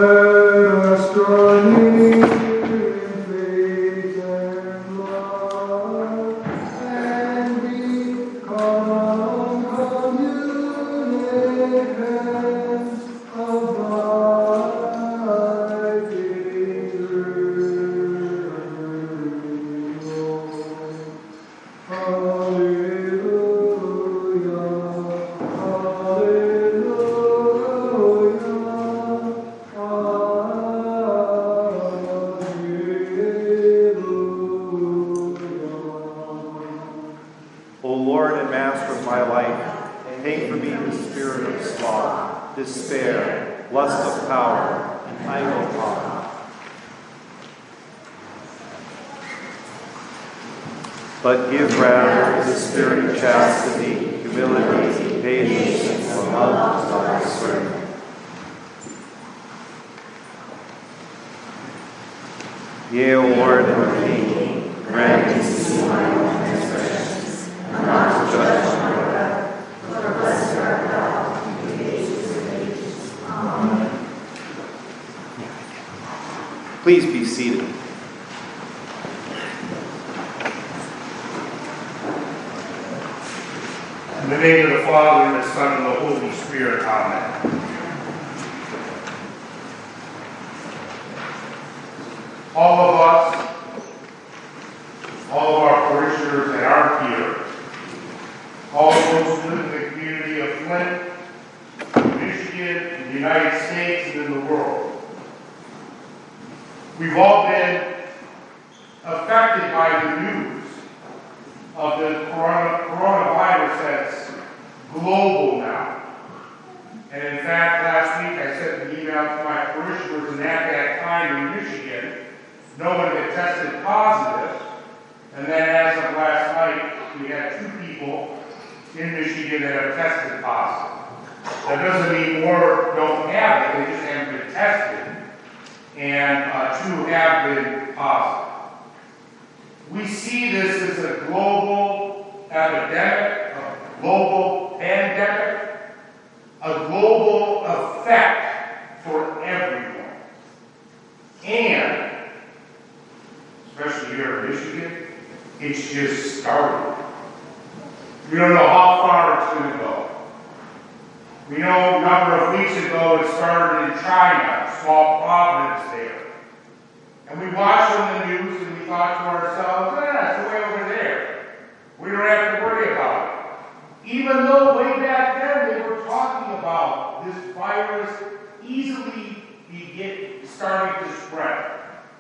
us join in faith and love and become communed hands of life eternal. Hallelujah, despair, lust of power, and idle talk. But give rather the spirit of chastity, humility, patience, and love to thy servant. Yea, O Lord and King, grant me to see my own transgressions, and not to judge my wrath, but bless our God. Please be seated. In the name of the Father, and the Son, and the Holy Spirit, amen. All of us, all of our parishioners that are here, all those who live in the community of Flint, Michigan, in the United States, and in the world, we've all been affected by the news of the corona, coronavirus that's global now. And in fact, last week I sent an email to my parishioners, and at that time in Michigan, no one had tested positive. And then as of last night, we had two people in Michigan that have tested positive. That doesn't mean more don't have it, they just haven't been tested. and uh, two have been positive. We see this as a global epidemic, a global pandemic, a global effect for everyone. And, especially here in Michigan, it's just started. We don't know how far it's going to go. We know a number of weeks ago it started in China, a small province there. And we watched on the news and we thought to ourselves, eh, it's way over there. We don't have to worry about it. Even though way back then they were talking about this virus easily begin, starting to spread.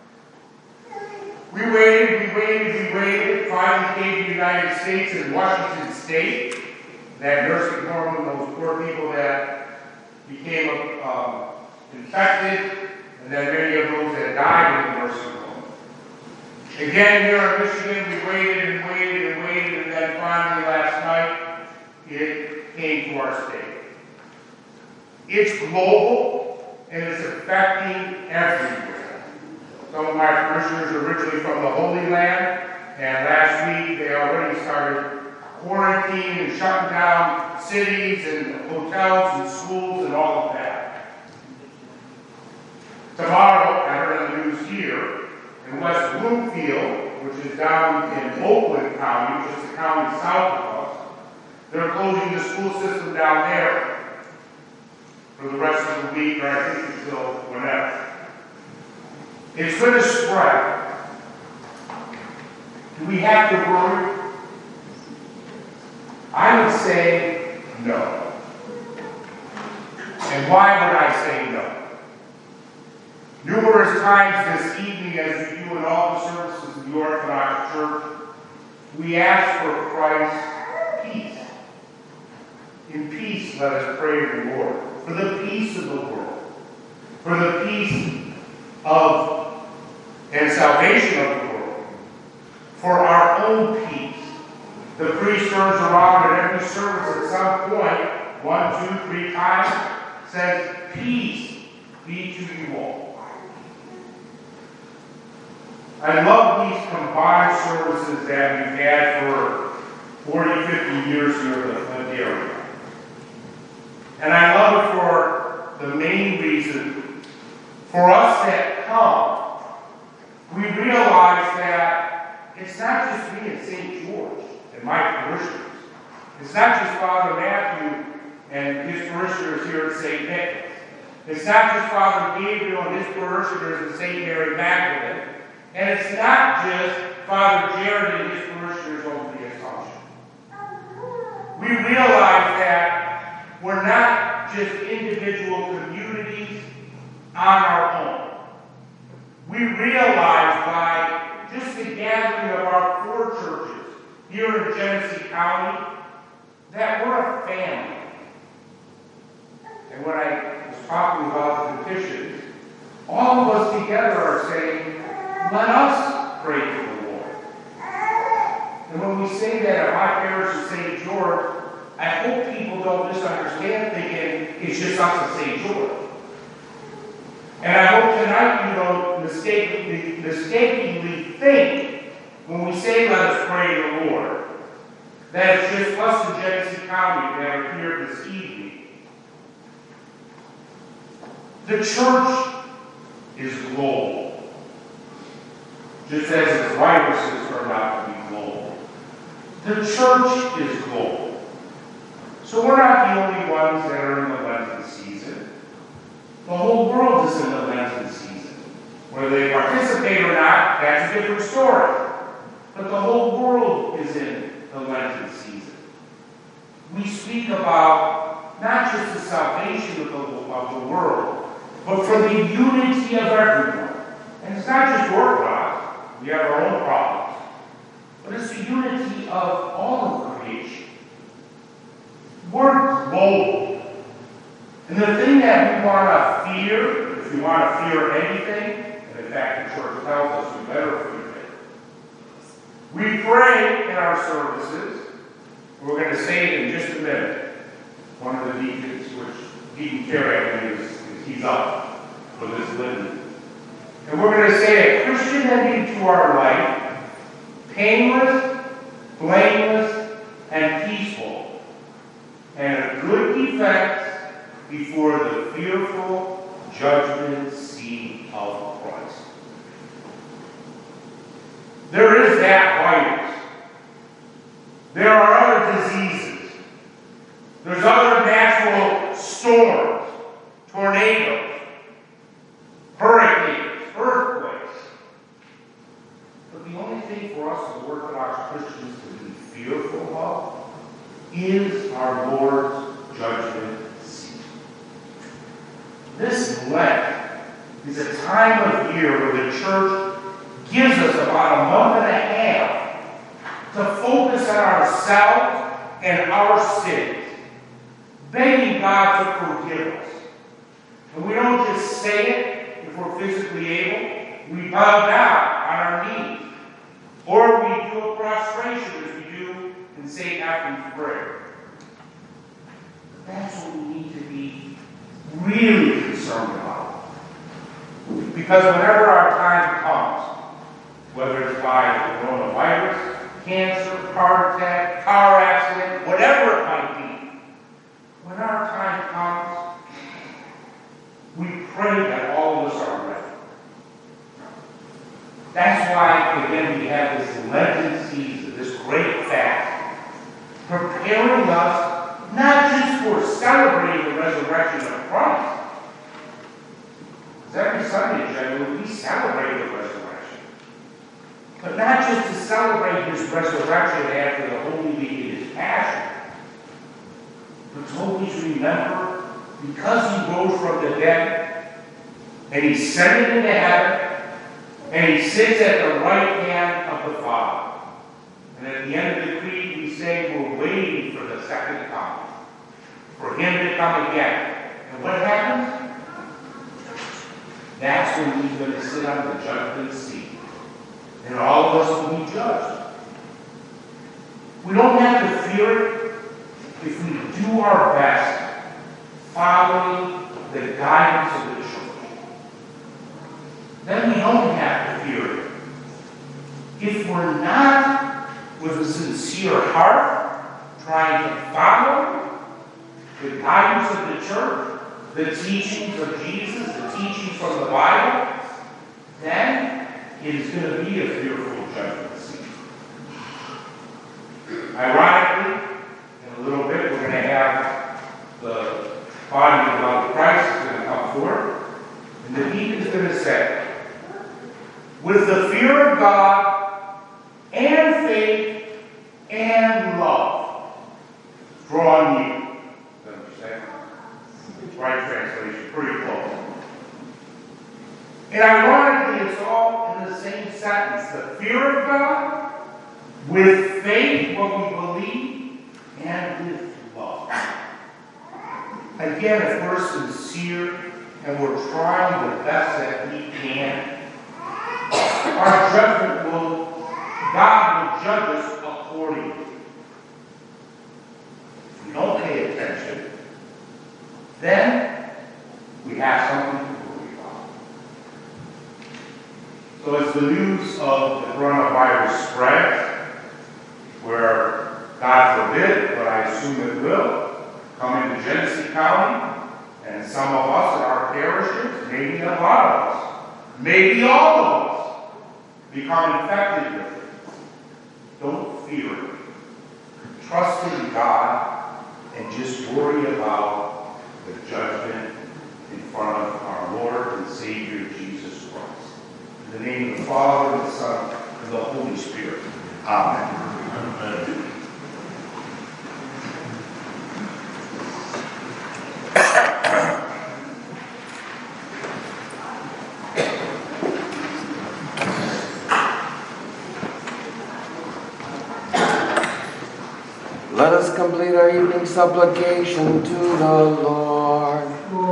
We waited, we waited, we waited. Finally came to the United States and Washington State. That nursing home, those poor people that became um, infected, and then many of those that died in the nursing home. Again, here in Michigan, we waited and waited and waited, and then finally last night, it came to our state. It's global, and it's affecting everywhere. Some of my parishioners are originally from the Holy Land, and last week they already started quarantine and shutting down cities and hotels and schools and all of that. Tomorrow, I heard on the news here, in West Bloomfield, which is down in Oakland County, which is the county south of us, they're closing the school system down there for the rest of the week, or I think until whenever. It's going to spread. Do we have to worry? I would say no. And why would I say no? Numerous times this evening, as we do in all the services of the Orthodox Church, we ask for Christ's peace. In peace, let us pray to the Lord. For the peace of the world. For the peace of and salvation of the world. For our own peace. The priest turns around at every service at some point, one, two, three times, says, peace be to you all. I love these combined services that we've had for forty, fifty years here in the Flint area. And I love it for the main reason, for us that come, we realize that it's not just me and Saint George and my parishioners. It's not just Father Matthew and his parishioners here at Saint Nicholas. It's not just Father Gabriel and his parishioners at Saint Mary Magdalene. And it's not just Father Jared and his parishioners over the Assumption. We realize that we're not just individual communities on our own. We realize by just the gathering of our four churches here in Genesee County that we're a family. And when I was talking about the petitions, all of us together are saying, let us pray to the Lord. And when we say that at my parish of Saint George, I hope people don't misunderstand thinking it's just us at Saint George. And I hope tonight you don't mistakenly, mistakenly think when we say let us pray to the Lord, that it's just us in Genesee County that are here this evening. The church is global, just as its viruses turned out to be global. The church is global. So we're not the only ones that are in the Lenten season. The whole world is in the Lenten season. Whether they participate or not, that's a different story. But the whole world is in the Lenten season. We speak about not just the salvation of the, of the world, but for the unity of everyone. And it's not just Orthodox. We have our own problems. But it's the unity of all of creation. We're global. And the thing that we want to fear, if we want to fear anything, and in fact the church tells us we better fear it, we pray in our services. We're going to say it in just a minute. One of the deacons, which Deacon Terry, I believe, is he's up for this litany. And we're going to say a Christian ending to our life, painless, blameless, and peaceful, and a good defense before the fearful judgment seat of Christ. There is that virus. There are other diseases. There's other natural storms, tornadoes, hurricanes, earthquakes. But the only thing for us as Orthodox Christians to be fearful of is our Lord's judgment seat. This Lent is a time of year where the church gives us about a month and a half to focus on ourselves and our sins, begging God to forgive us. And we don't just say it if we're physically able. We bow down on our knees. Or we do a prostration as we do in Saint Matthew's prayer. That's what we need to be really concerned about. Because whenever our time comes, whether it's by the coronavirus, cancer, heart attack, car accident, whatever it might be, when our time comes, we pray that all of us are ready. That's why, again, we have this Lenten season, this great fast, preparing us not just for celebrating the resurrection of Christ. Because every Sunday, generally, we celebrate the resurrection. But not just to celebrate his resurrection after the Holy Week and his passion, but to always remember, because he rose from the dead, and he ascended into heaven, and he sits at the right hand of the Father. And at the end of the creed, we say we're waiting for the second coming, for him to come again. And what happens? That's when he's going to sit on the judgment seat. And all of us will be judged. We don't have to fear it if we do our best following the guidance of the church. Then we don't have to fear it. If we're not with a sincere heart trying to follow the guidance of the church, the teachings of Jesus, the teachings from the Bible, then it is going to be a fearful judgment seat. Ironically, in a little bit, we're going to have the body of love of Christ is going to come forth, and the deacon is going to say, with the fear of God and faith and love, draw near. Is that what you say? Right translation, pretty close. And ironically, it's all in the same sentence. The fear of God, with faith, what we believe, and with love. Again, if we're sincere and we're trying the best that we can, our judgment will, God will judge us accordingly. If we don't pay attention, then we have something to worry about. So as the news of the coronavirus spreads, where, God forbid, but I assume it will, come into Genesee County, and some of us in our parishes, maybe a lot of us, maybe all of us, become infected with it. Don't fear it. Trust in God and just worry about the judgment in front of our Lord and Savior Jesus Christ. In the name of the Father, and the Son, and the Holy Spirit. Amen. Amen. Let us complete our evening supplication to the Lord.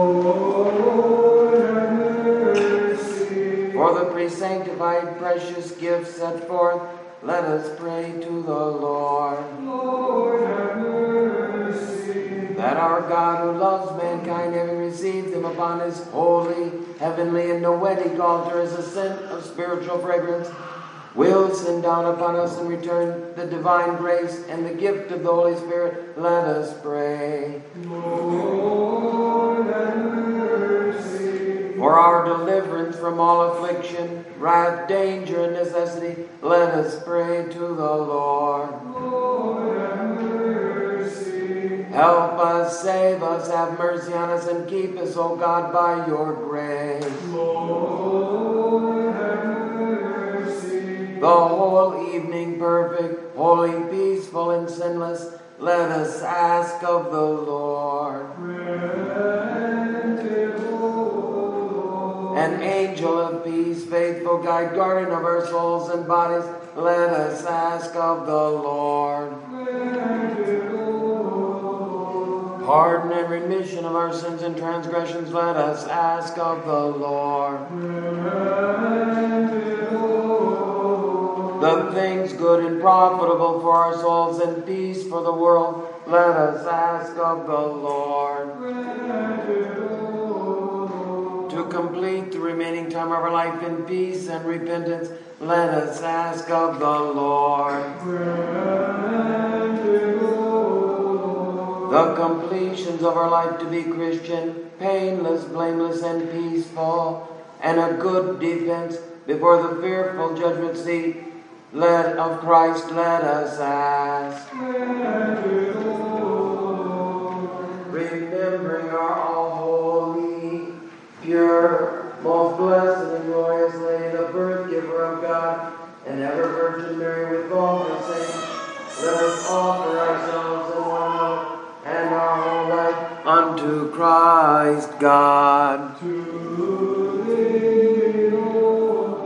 Lord, have mercy. For the pre-sanctified precious gifts set forth, let us pray to the Lord. Lord, have mercy. that our God who loves mankind, having received them upon his holy, heavenly, and noetic altar as a scent of spiritual fragrance, will send down upon us in return the divine grace and the gift of the Holy Spirit. Let us pray. Lord, have mercy. For our deliverance from all affliction, wrath, danger, and necessity, let us pray to the Lord. Lord, have mercy. Help us, save us, have mercy on us, and keep us, O God, by your grace. Lord, have mercy. The whole evening perfect, holy, peaceful, and sinless, let us ask of the Lord. Grant it, O Lord. An angel of peace, faithful guide, guardian of our souls and bodies, let us ask of the Lord. Grant it, O Lord. Pardon and remission of our sins and transgressions, let us ask of the Lord. Grant it, O Lord. The things good and profitable for our souls and peace for the world, let us ask of the Lord. Grant it, O Lord. To complete the remaining time of our life in peace and repentance, let us ask of the Lord. Grant it, O Lord. The completions of our life to be Christian, painless, blameless, and peaceful, and a good defense before the fearful judgment seat, let of Christ let us ask. Grant it, O Lord. Remembering our all holy, pure, most blessed and glorious Lady, the birth giver of God, and ever Virgin Mary with all her saints, let us offer ourselves and one another and our whole life unto Christ God. To thee, O Lord.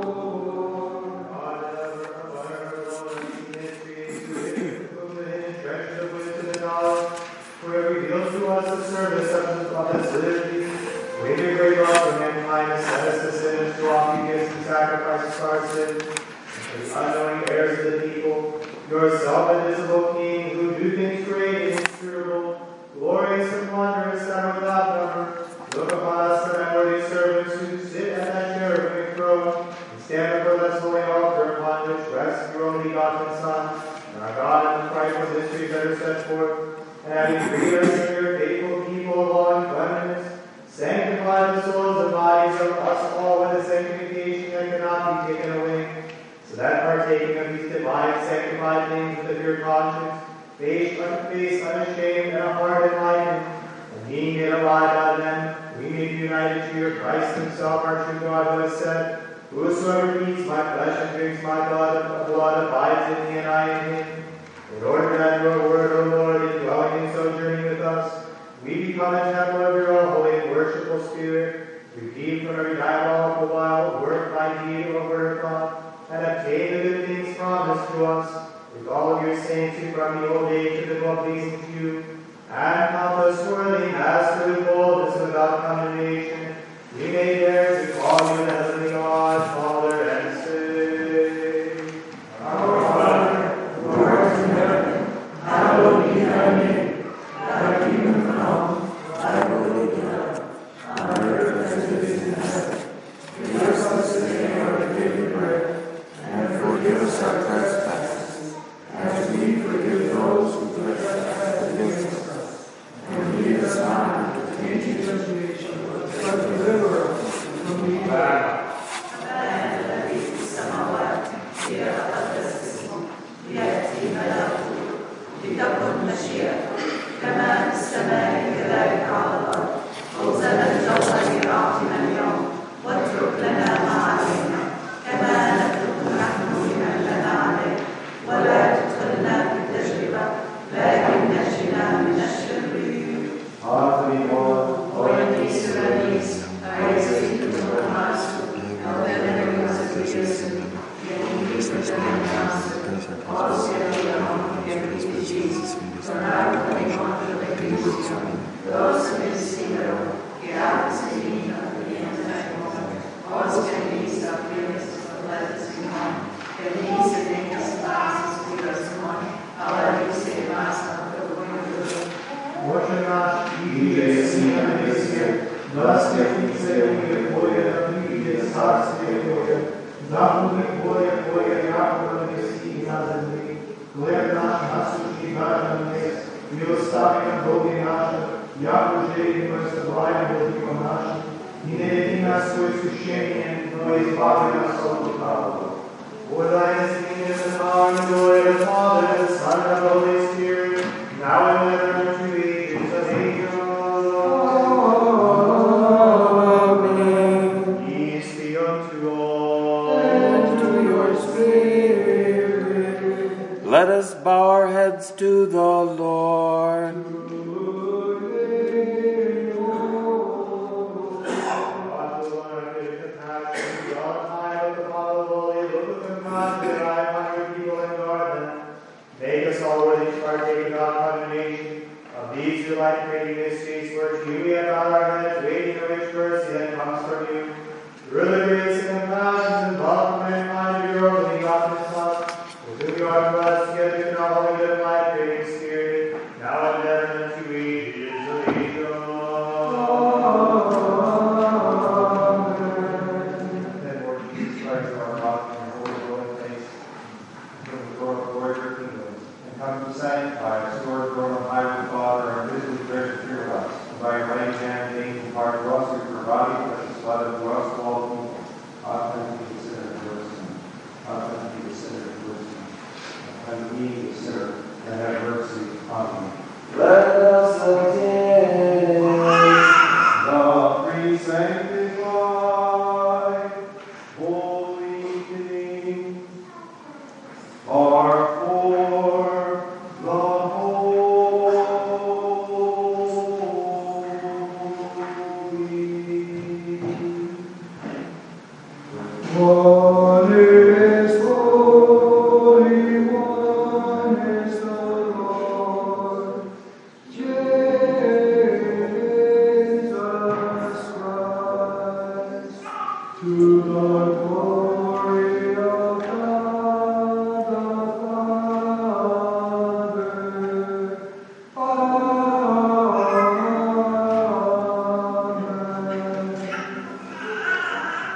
God, ever, forever, Lord, in his creation, to him who the hidden treasures of wisdom and knowledge, for it reveals to us the service of his of his liberty. With your great love for mankind, set us the sinners to offer gifts and sacrifices for our sins, and for the unknowing heirs of the people, yourself, invisible King, who do things great and inscrutable, glorious and wondrous and without number. Look upon us, the unworthy servants who sit at that cherubim throne, and stand before this holy altar upon which rests your only begotten Son, and our God and the frightful mysteries that are set forth, and having freed us from your faithful people of all uncleanness, sanctify the souls and bodies of us all with a sanctification that cannot be taken away, so that partaking of these divine sanctified things with a pure conscience, face face unashamed, and a heart enlightened, and being made alive out of them, we may be united to your Christ himself, our true God, who has said, whosoever eats my flesh and drinks my blood, blood abides in me and I in him. In order that your word, O Lord, indwelling and sojourning with us, we become a temple of your all holy and worshipful Spirit, redeemed from every diabolical vile word by deed or word of thought, and obtain the good things promised to us, with all of your saints who from the old age have been well pleasing to you, and count us worthy, Master, with boldness without condemnation, we may dare to call you the heavenly God, Father, and say, Our Father, who art in heaven, hallowed be thy name. Thy kingdom come, thy will be done, on earth as it is in heaven. Give us this day our daily bread, and forgive us our trespasses, as we forgive those who trespass against us. And lead us not into temptation, but deliver us from evil. Watching us is following us all to follow. For thine is the kingdom and the power and the glory of the Father, and the Son, and the Holy Spirit, now and ever, and to ages of ages. Amen. Peace be unto all. And to your spirit. Let us bow our heads to the Lord. These who like creating mysteries, for to you we have bowed our heads, waiting the rich mercy that comes from you. Through the grace and compassions and love of mankind, of your only begotten Son, with whom you are blessed together in our holy divine creating Spirit, now and ever, and to ages of ages. Then, Lord Jesus Christ, our rock and our holy dwelling place, from the throne of glory of your kingdom, and come to sanctify us, Lord, throne of high with Father, and visibly treasure fear of us. And by your right hand, gain from heart to us, your body, precious blood, to us, to all people. Often be the sinner towards him. Often be the sinner towards him. And me, the sinner, and have mercy upon me. Let us again The free sanctify, holy King, are for the holy. One is holy, one is the Lord, Jesus Christ, to the glory of God the Father. Amen.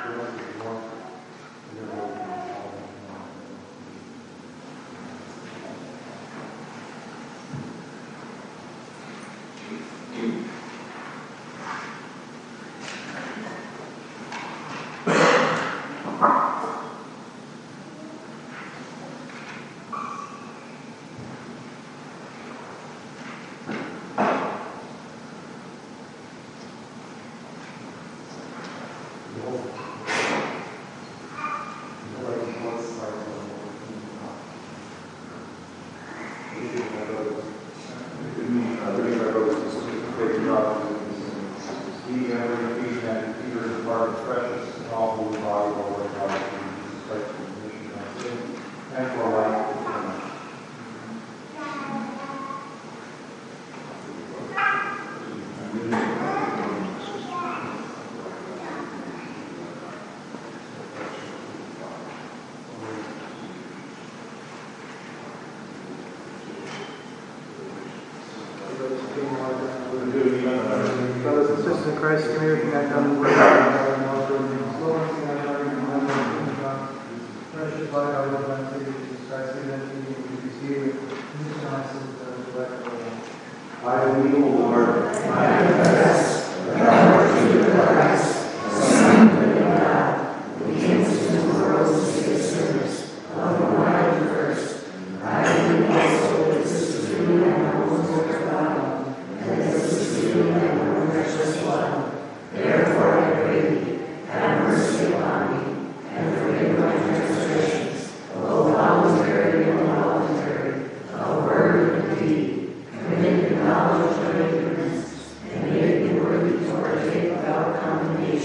Brothers and sisters in Christ, give me everything I've done in the word of God and also in the slow and I've done in the name of God. Precious light, our Lord and Savior Jesus Christ, give that to me to receive it. This is my sins that are collected. I believe, O Lord, I confess that thou art Jesus Christ, the Son of the living God, who came into the world to save sinners, of whom I am the first. I believe also that this is true and the Holy Spirit of God, and that this is true and the precious blood. Therefore I pray thee, have mercy upon me, and forgive my transgressions, both voluntary and involuntary, of word and deed, committed knowledge or ignorance, and make me worthy to partake of our condemnation.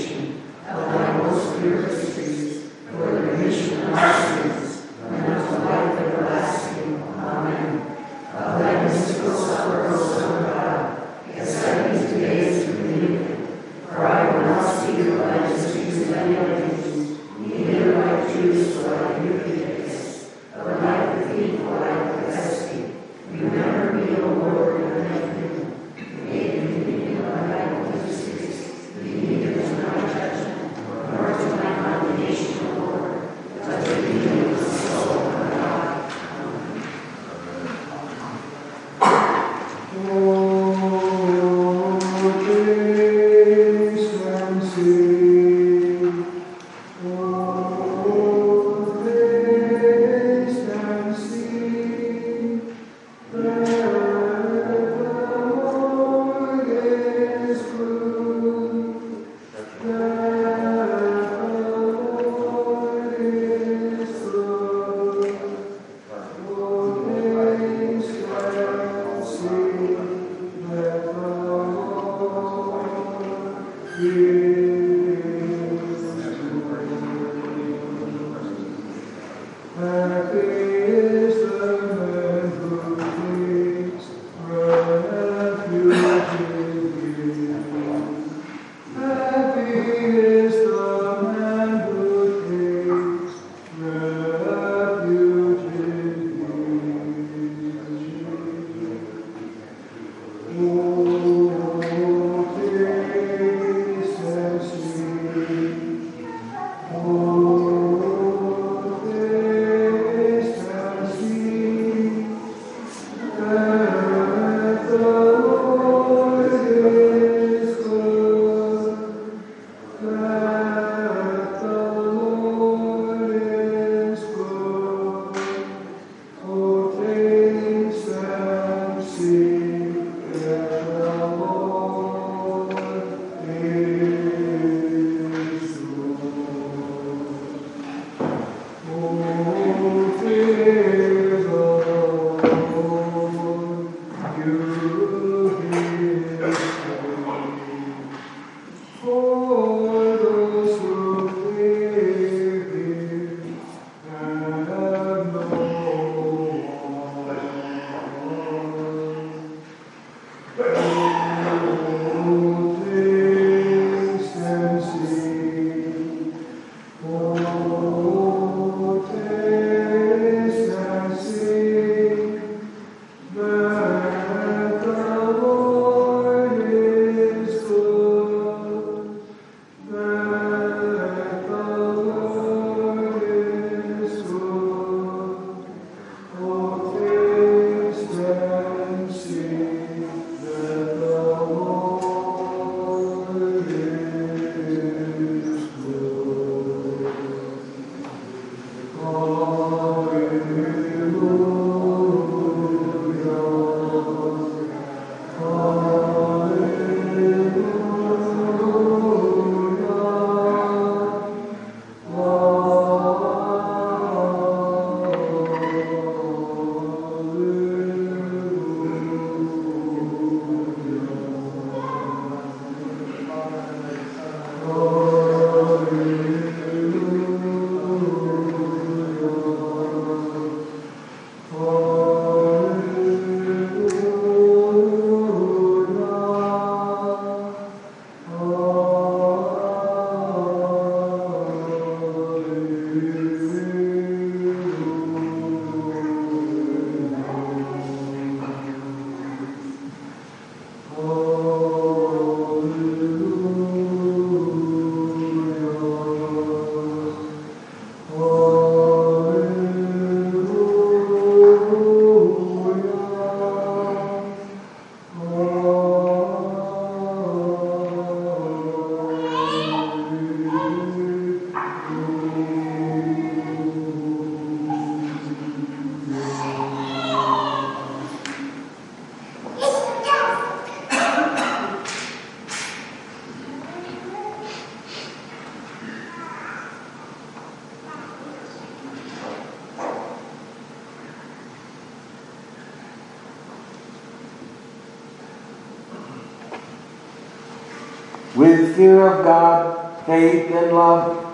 With fear of God, faith and love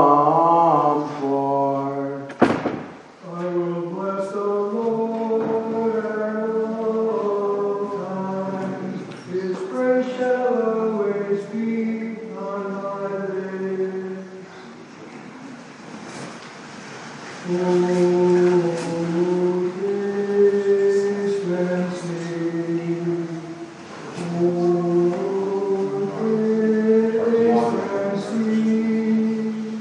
come forth. I will bless the Lord at all times. His praise shall always be on my lips. Oh, taste and see. Oh, taste and see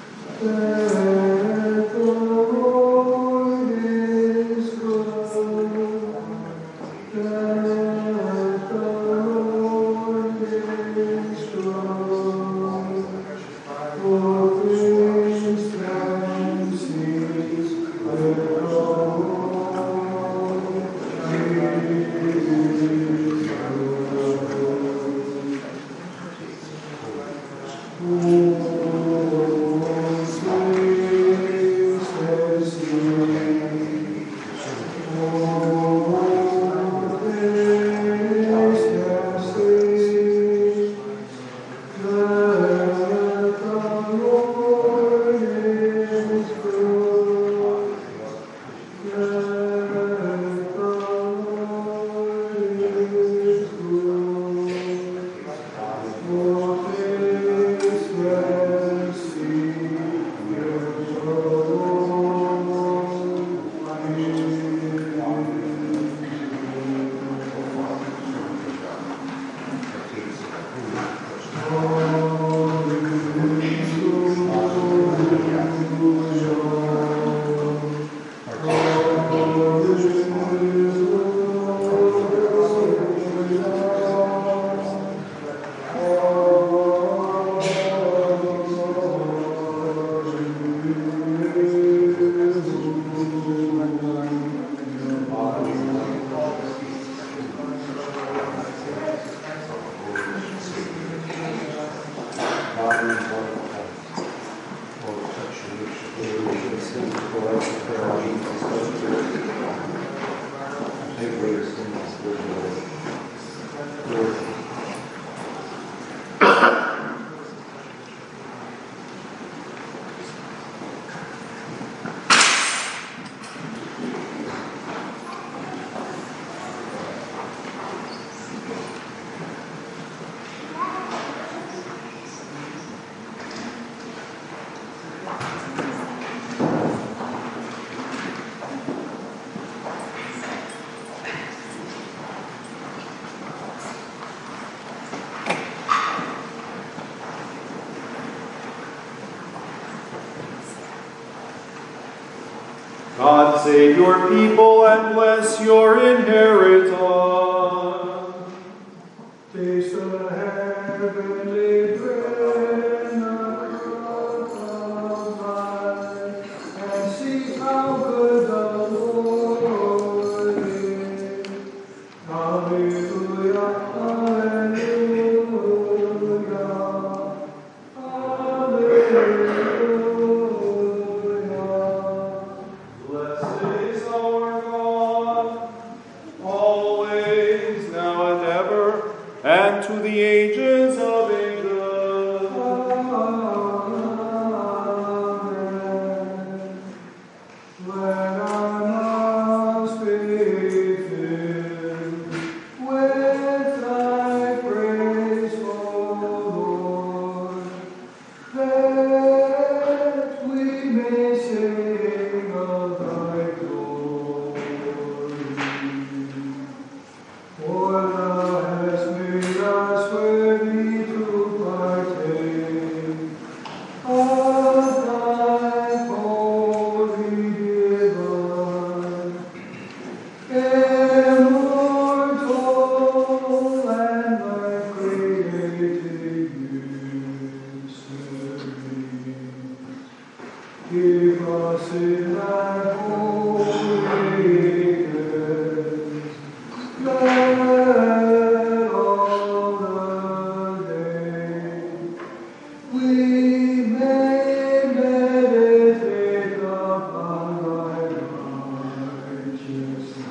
that the Lord is good. That the Lord is good. Oh, taste and see that the Lord is good. God save your people and bless your inheritance. Taste the heavenly bread and the cup of life, and see how good the Lord is. Hallelujah, hallelujah, hallelujah. Blessed is our God, always, now and ever, and to the ages of ages. Amen. Let our mouths be filled with thy praise, O Lord, that we may sing of thy glory. For thou hast made us worthy to partake of thy holy divine, immortal and thy created mystery. Give us in thy holiness, let all the day we may meditate upon thy righteousness.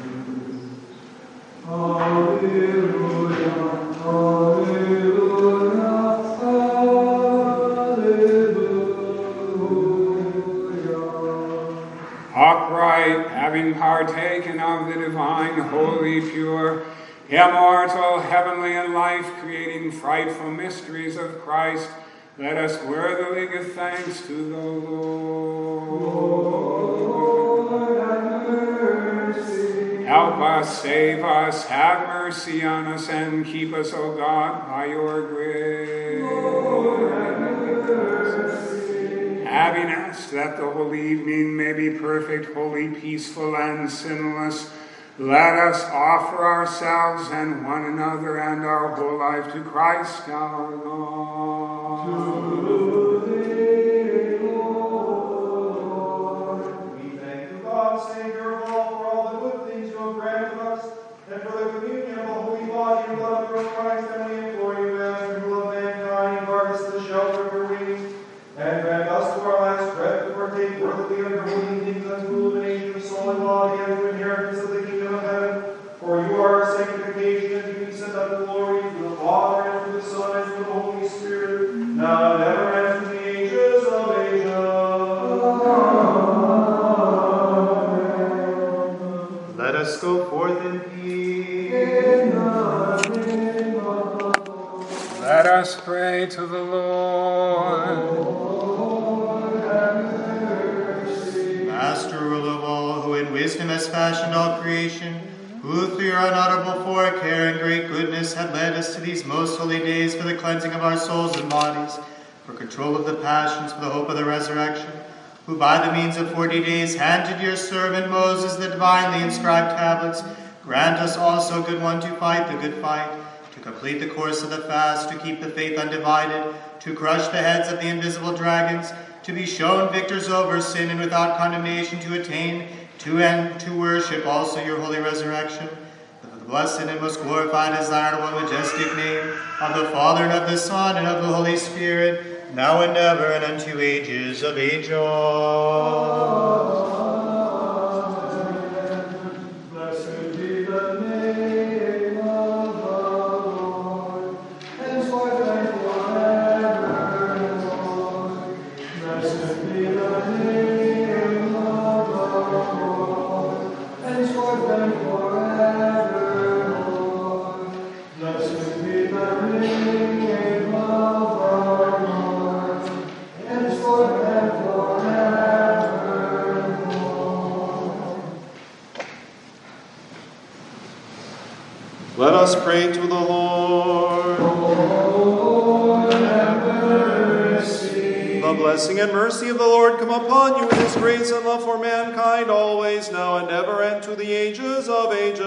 Hallelujah, hallelujah, hallelujah. Upright, having partaken of the divine, holy, pure, immortal, heavenly, and life-creating, frightful mysteries of Christ, let us worthily give thanks to the Lord. Lord, have mercy. Help us, save us, have mercy on us, and keep us, O God, by your grace. Lord, have mercy. Having asked that the holy evening may be perfect, holy, peaceful, and sinless, let us offer ourselves and one another and our whole life to Christ our God. To thee, Lord. We thank you, God, Savior of all, for all the good things you have granted us, and for the communion of the holy body and blood of Christ, and we implore you, Master, who love mankind, guard us in the shelter of your wings, and grant us to our last breath to partake worthily of your holy things unto illumination of soul and body and to inheritance of the kingdom of heaven. For you are our sanctification and peace and the glory to the Father and to the Son and to the Holy Spirit, now and ever and to the ages of ages. Amen. Let us go forth in peace. In the name of the Lord. Let us pray to the Lord. Lord, have mercy. Master, ruler of all, who in wisdom has fashioned all creation, who through your unutterable forecare and great goodness had led us to these most holy days for the cleansing of our souls and bodies, for control of the passions, for the hope of the resurrection, who by the means of forty days handed your servant Moses the divinely inscribed tablets, grant us also, good one, to fight the good fight, to complete the course of the fast, to keep the faith undivided, to crush the heads of the invisible dragons, to be shown victors over sin and without condemnation, to attain to and to worship also your holy resurrection. For the blessed and most glorified, desirable, and majestic name of the Father and of the Son and of the Holy Spirit, now and ever and unto ages of ages. Blessed be the name of the Lord, henceforth and forevermore. Blessed be the name of the Lord, henceforth and forevermore. Blessed be the name of the Lord, henceforth and forevermore. Let us pray to the Lord. Lord, have mercy. The blessing and mercy of the Lord come upon you in his grace and love for mankind, always, now and ever, and to the ages of ages.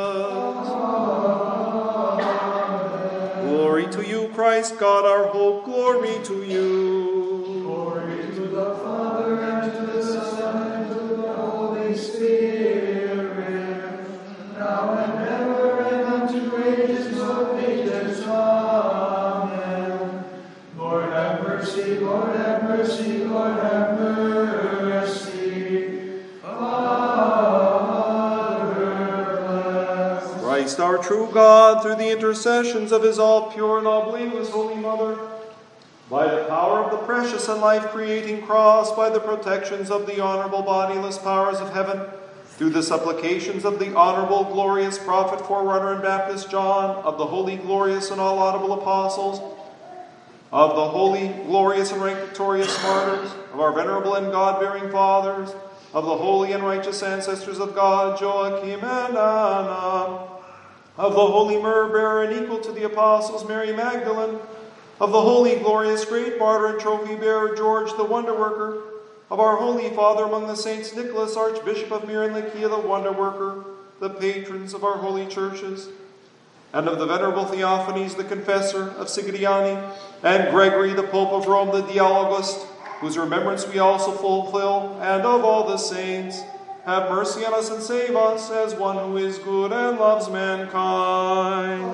Amen. Glory to you, Christ, God our hope. Glory to you. Glory to the Father, and to the Son, and to the Holy Spirit, now and ever, and unto ages of ages. Amen. Lord have mercy, Lord have mercy, Lord have mercy. Father bless. Christ our true God, through the intercessions of his all pure and all blameless Holy Mother, by the power of the precious and life-creating cross, by the protections of the honorable bodiless powers of heaven, through the supplications of the honorable, glorious prophet, forerunner, and Baptist John, of the holy, glorious, and all audible apostles, of the holy, glorious, and right victorious martyrs, of our venerable and God-bearing fathers, of the holy and righteous ancestors of God, Joachim and Anna, of the holy myrrh-bearer and equal to the apostles, Mary Magdalene, of the holy, glorious, great martyr and trophy-bearer, George the wonder-worker, of our holy father among the saints, Nicholas, Archbishop of Myra and Lycia, the wonder-worker, the patrons of our holy churches, and of the venerable Theophanes, the confessor of Sigidiani, and Gregory, the Pope of Rome, the Dialogist, whose remembrance we also fulfill, and of all the saints. Have mercy on us and save us, as one who is good and loves mankind.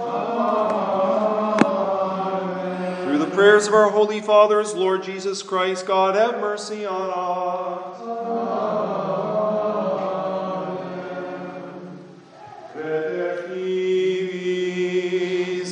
Amen. Through the prayers of our holy fathers, Lord Jesus Christ, God, have mercy on us. Amen.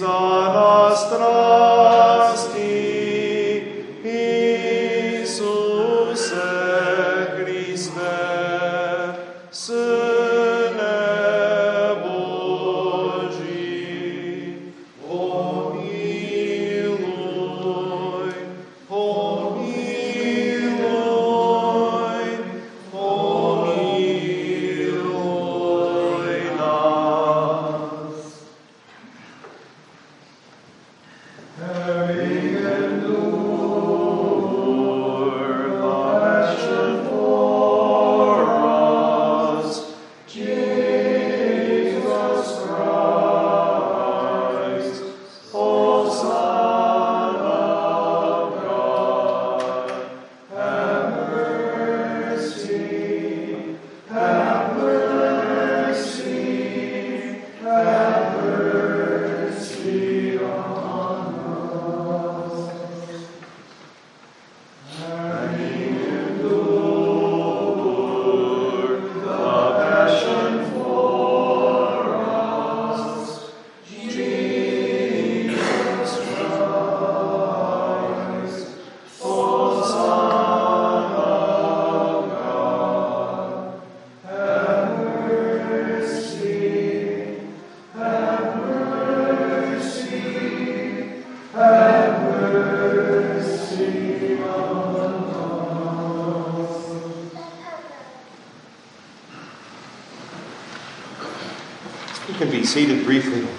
Seated briefly.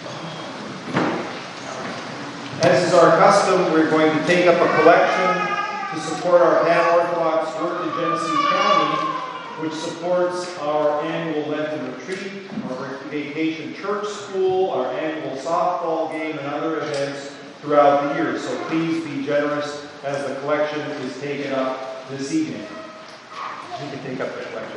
As is our custom, we're going to take up a collection to support our Pan-Orthodox work in Genesee County, which supports our annual Lenten retreat, our vacation church school, our annual softball game, and other events throughout the year. So please be generous as the collection is taken up this evening. You can take up the collection.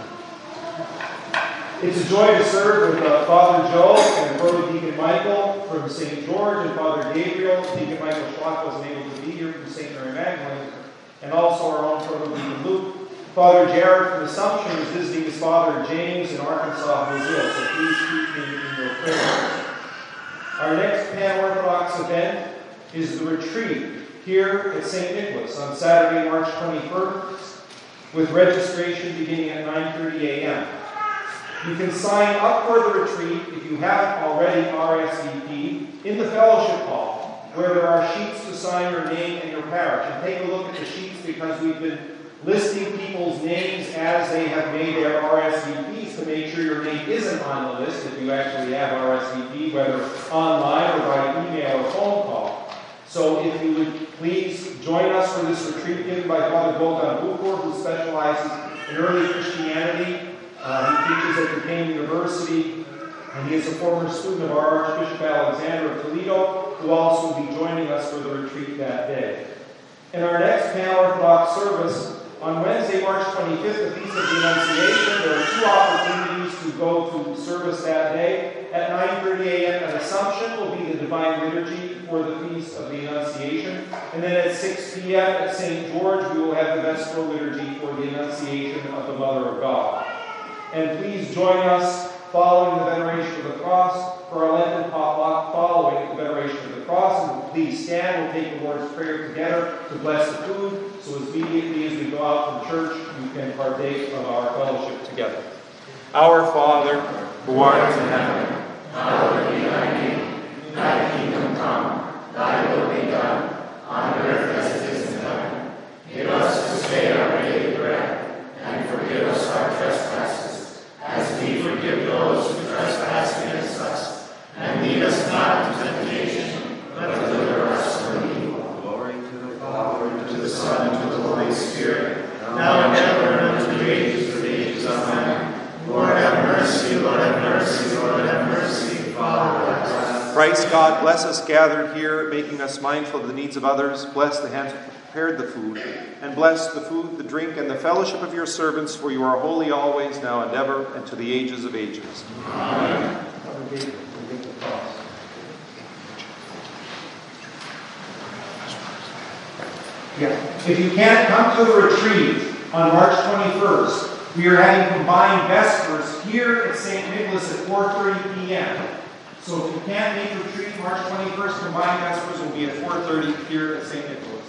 It's a joy to serve with uh, Father Joe and Brother Deacon Michael from Saint George, and Father Gabriel. Deacon Michael Schlock wasn't able to be here from Saint Mary Magdalene, and also our own Brother Deacon Luke. Father Jared from Assumption is visiting his father James in Arkansas, who is ill, so please keep me in your prayers. Our next Pan-Orthodox event is the retreat here at Saint Nicholas on Saturday, March twenty-first, with registration beginning at nine thirty a.m. You can sign up for the retreat if you haven't already R S V P'd in the fellowship hall, where there are sheets to sign your name and your parish. And take a look at the sheets because we've been listing people's names as they have made their R S V Ps to make sure your name isn't on the list if you actually have R S V P, whether online or by email or phone call. So if you would please join us for this retreat given by Father Bogdan Bukur, who specializes in early Christianity. Uh, he teaches at Duquesne University, and he is a former student of our Archbishop Alexander of Toledo, who also will be joining us for the retreat that day. In our next Pan-Orthodox service, on Wednesday, March twenty-fifth, the Feast of the Annunciation, there are two opportunities to go to service that day. At nine thirty a.m. at Assumption will be the Divine Liturgy for the Feast of the Annunciation. And then at six p.m. at Saint George, we will have the Vesperal Liturgy for the Annunciation of the Mother of God. And please join us following the veneration of the cross for our Lenten potluck following the veneration of the cross. And please stand. We'll take the Lord's Prayer together to bless the food. So as immediately as we go out from church, you can partake of our fellowship together. Our Father, who art in heaven, hallowed be thy name. Thy kingdom come, thy will be done, on earth as it is in heaven. Give us this day our daily bread, and forgive us our trespasses, as we forgive those who trespass against us. And lead us not into temptation, but deliver us from evil. Glory to the Father, and to the Son, and to the Holy Spirit, now and ever, and unto the ages of ages. Amen. Lord have mercy, Lord have mercy, Lord have mercy. Father, bless us. Christ God, bless us gathered here, making us mindful of the needs of others. Bless the hands that prepared the food, and bless the food, the drink, and the fellowship of your servants, for you are holy always, now and ever, and to the ages of ages. Amen. Yeah. If you can't come to the retreat on March twenty-first, we are having combined Vespers here at Saint Nicholas at four thirty p.m. So if you can't make retreat March twenty-first, combined Vespers will be at four thirty here at Saint Nicholas.